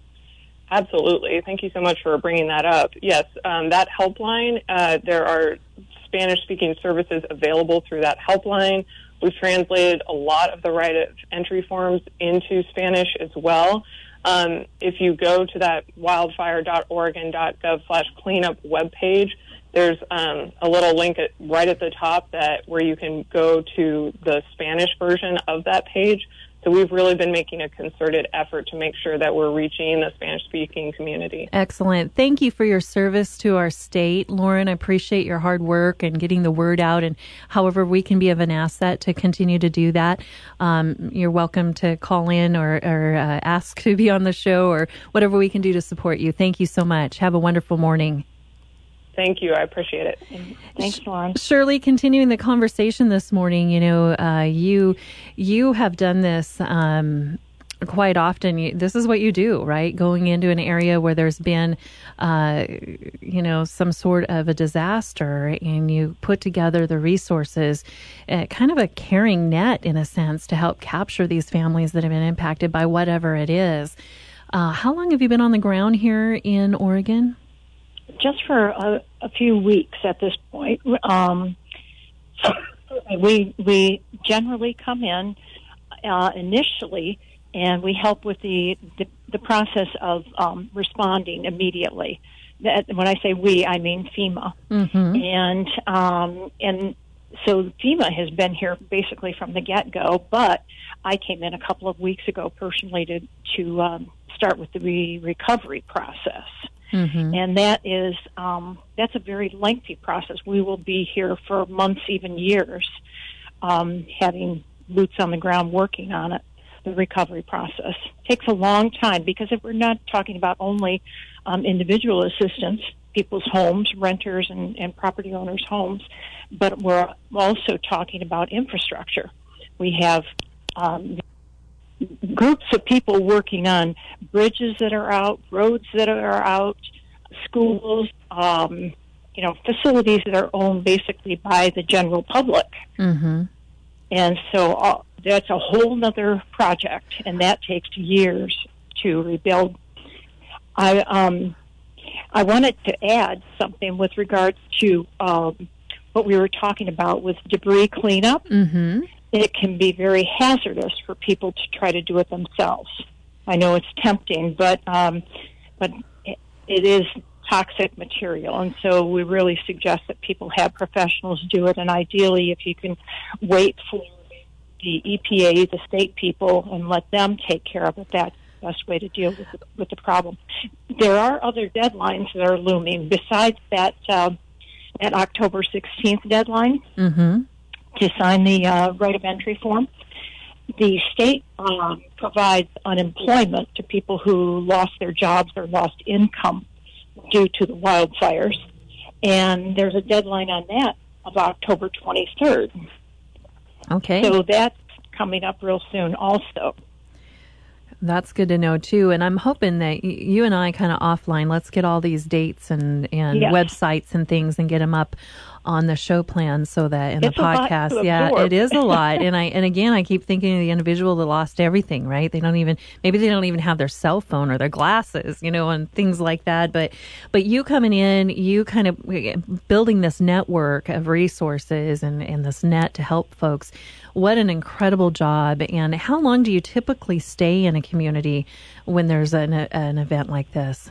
Absolutely. Thank you so much for bringing that up. Yes, um, that helpline, uh, there are Spanish-speaking services available through that helpline. We've translated a lot of the right of entry forms into Spanish as well. Um, if you go to that wildfire dot oregon dot gov slash cleanup webpage, there's um, a little link at, right at the top that where you can go to the Spanish version of that page. So we've really been making a concerted effort to make sure that we're reaching the Spanish-speaking community. Excellent. Thank you for your service to our state. Lauren, I appreciate your hard work and getting the word out, and however we can be of an asset to continue to do that. Um, you're welcome to call in or, or uh, ask to be on the show or whatever we can do to support you. Thank you so much. Have a wonderful morning. Thank you. I appreciate it. Thanks, Lauren. Shirley, continuing the conversation this morning, you know, uh, you you have done this um, quite often. You, this is what you do, right? Going into an area where there's been, uh, you know, some sort of a disaster, and you put together the resources, uh, kind of a caring net in a sense to help capture these families that have been impacted by whatever it is. Uh, how long have you been on the ground here in Oregon? Just for a, a few weeks at this point. Um, we we generally come in uh, initially, and we help with the the, the process of um, responding immediately. That, when I say we, I mean FEMA, mm-hmm. and um, and so FEMA has been here basically from the get-go, but I came in a couple of weeks ago personally to, to um, start with the re- recovery process. Mm-hmm. And that is, um, that's a very lengthy process. We will be here for months, even years, um, having boots on the ground working on it. The recovery process takes a long time because if we're not talking about only um, individual assistance, people's homes, renters and, and property owners' homes, but we're also talking about infrastructure. We have um, groups of people working on bridges that are out, roads that are out, schools, um, you know, facilities that are owned basically by the general public. Mm-hmm. And so uh, that's a whole other project, and that takes years to rebuild. I um, I wanted to add something with regards to um, what we were talking about with debris cleanup. Mm-hmm. It can be very hazardous for people to try to do it themselves. I know it's tempting, but um, but it, it is toxic material, and so we really suggest that people have professionals do it, and ideally if you can wait for the E P A, the state people, and let them take care of it, that's the best way to deal with the, with the problem. There are other deadlines that are looming besides that uh, that October sixteenth deadline Mm-hmm. to sign the uh, right of entry form. The state um, provides unemployment to people who lost their jobs or lost income due to the wildfires, and there's a deadline on that of October twenty-third. Okay. So that's coming up real soon also. That's good to know, too. And I'm hoping that y- you and I kind of offline, let's get all these dates and, and Yes. websites and things and get them up on the show plan so that in It's the a lot podcast, to yeah, absorb. it is a lot. and I, and again, I keep thinking of the individual that lost everything, right? They don't even, maybe they don't even have their cell phone or their glasses, you know, and things like that. But, but you coming in, you kind of building this network of resources and, and this net to help folks. What an incredible job. And how long do you typically stay in a community when there's an, an event like this?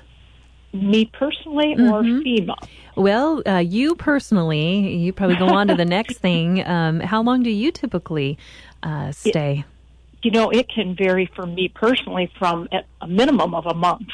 Me personally or Mhm. FEMA? Well, uh, you personally, you probably go on to the next thing. Um, how long do you typically uh, stay? You know, it can vary for me personally from at a minimum of a month,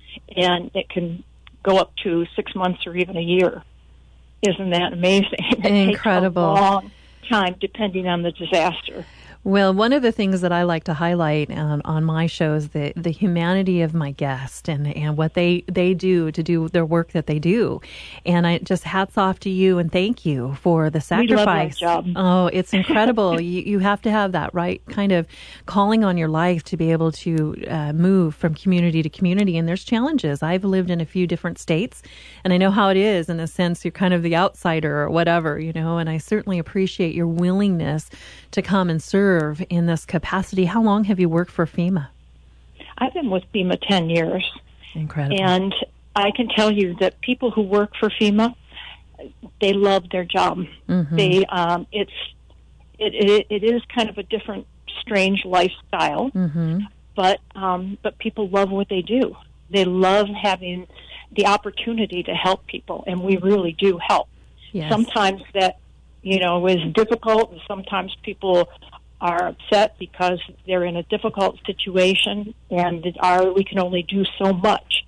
and it can go up to six months or even a year. Isn't that amazing? It Incredible. takes a long time depending on the disaster. Well, one of the things that I like to highlight um, on my show is the, the humanity of my guest and, and what they, they do to do their work that they do. And I just hats off to you and thank you for the sacrifice. We love that job. Oh, it's incredible. you, you have to have that right kind of calling on your life to be able to uh, move from community to community. And there's challenges. I've lived in a few different states and I know how it is in a sense. You're kind of the outsider or whatever, you know, and I certainly appreciate your willingness to come and serve in this capacity. How long have you worked for FEMA? I've been with FEMA ten years. Incredible. And I can tell you that people who work for FEMA, they love their job. Mm-hmm. They, um, it's, it, it, it is kind of a different, strange lifestyle, Mm-hmm. but, um, but people love what they do. They love having the opportunity to help people, and we really do help. Yes. Sometimes that, you know, is difficult, and sometimes people are upset because they're in a difficult situation, and it are, we can only do so much.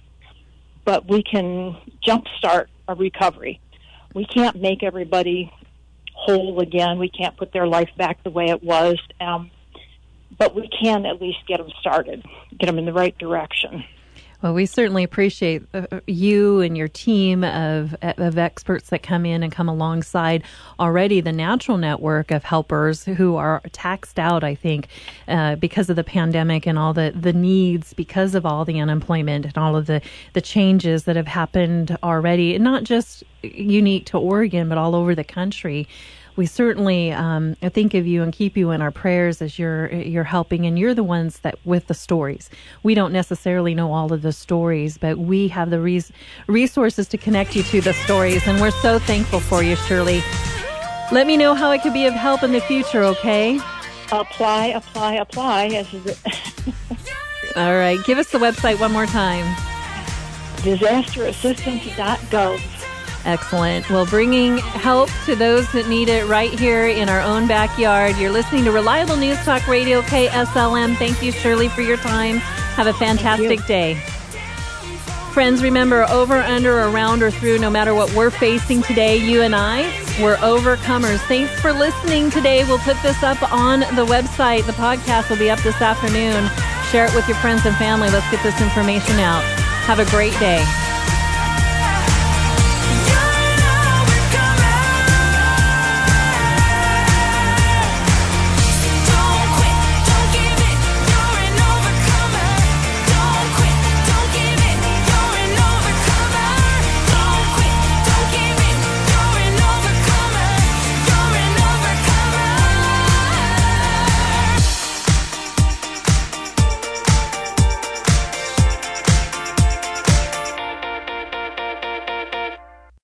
But we can jumpstart a recovery. We can't make everybody whole again. We can't put their life back the way it was. Um, but we can at least get them started, get them in the right direction. Well, we certainly appreciate uh, you and your team of of experts that come in and come alongside already the natural network of helpers who are taxed out, I think, uh, because of the pandemic and all the, the needs because of all the unemployment and all of the, the changes that have happened already, and not just unique to Oregon, but all over the country. We certainly um, think of you and keep you in our prayers as you're you're helping, and you're the ones that with the stories. We don't necessarily know all of the stories, but we have the res- resources to connect you to the stories, and we're so thankful for you, Shirley. Let me know how it could be of help in the future, okay? Apply, apply, apply. As All right. Give us the website one more time. disaster assistance dot gov. Excellent. Well, bringing help to those that need it right here in our own backyard. You're listening to Reliable News Talk Radio, K S L M. Thank you, Shirley, for your time. Have a fantastic day. Friends, remember, over, under, around, or through, no matter what we're facing today, you and I, we're overcomers. Thanks for listening today. We'll put this up on the website. The podcast will be up this afternoon. Share it with your friends and family. Let's get this information out. Have a great day.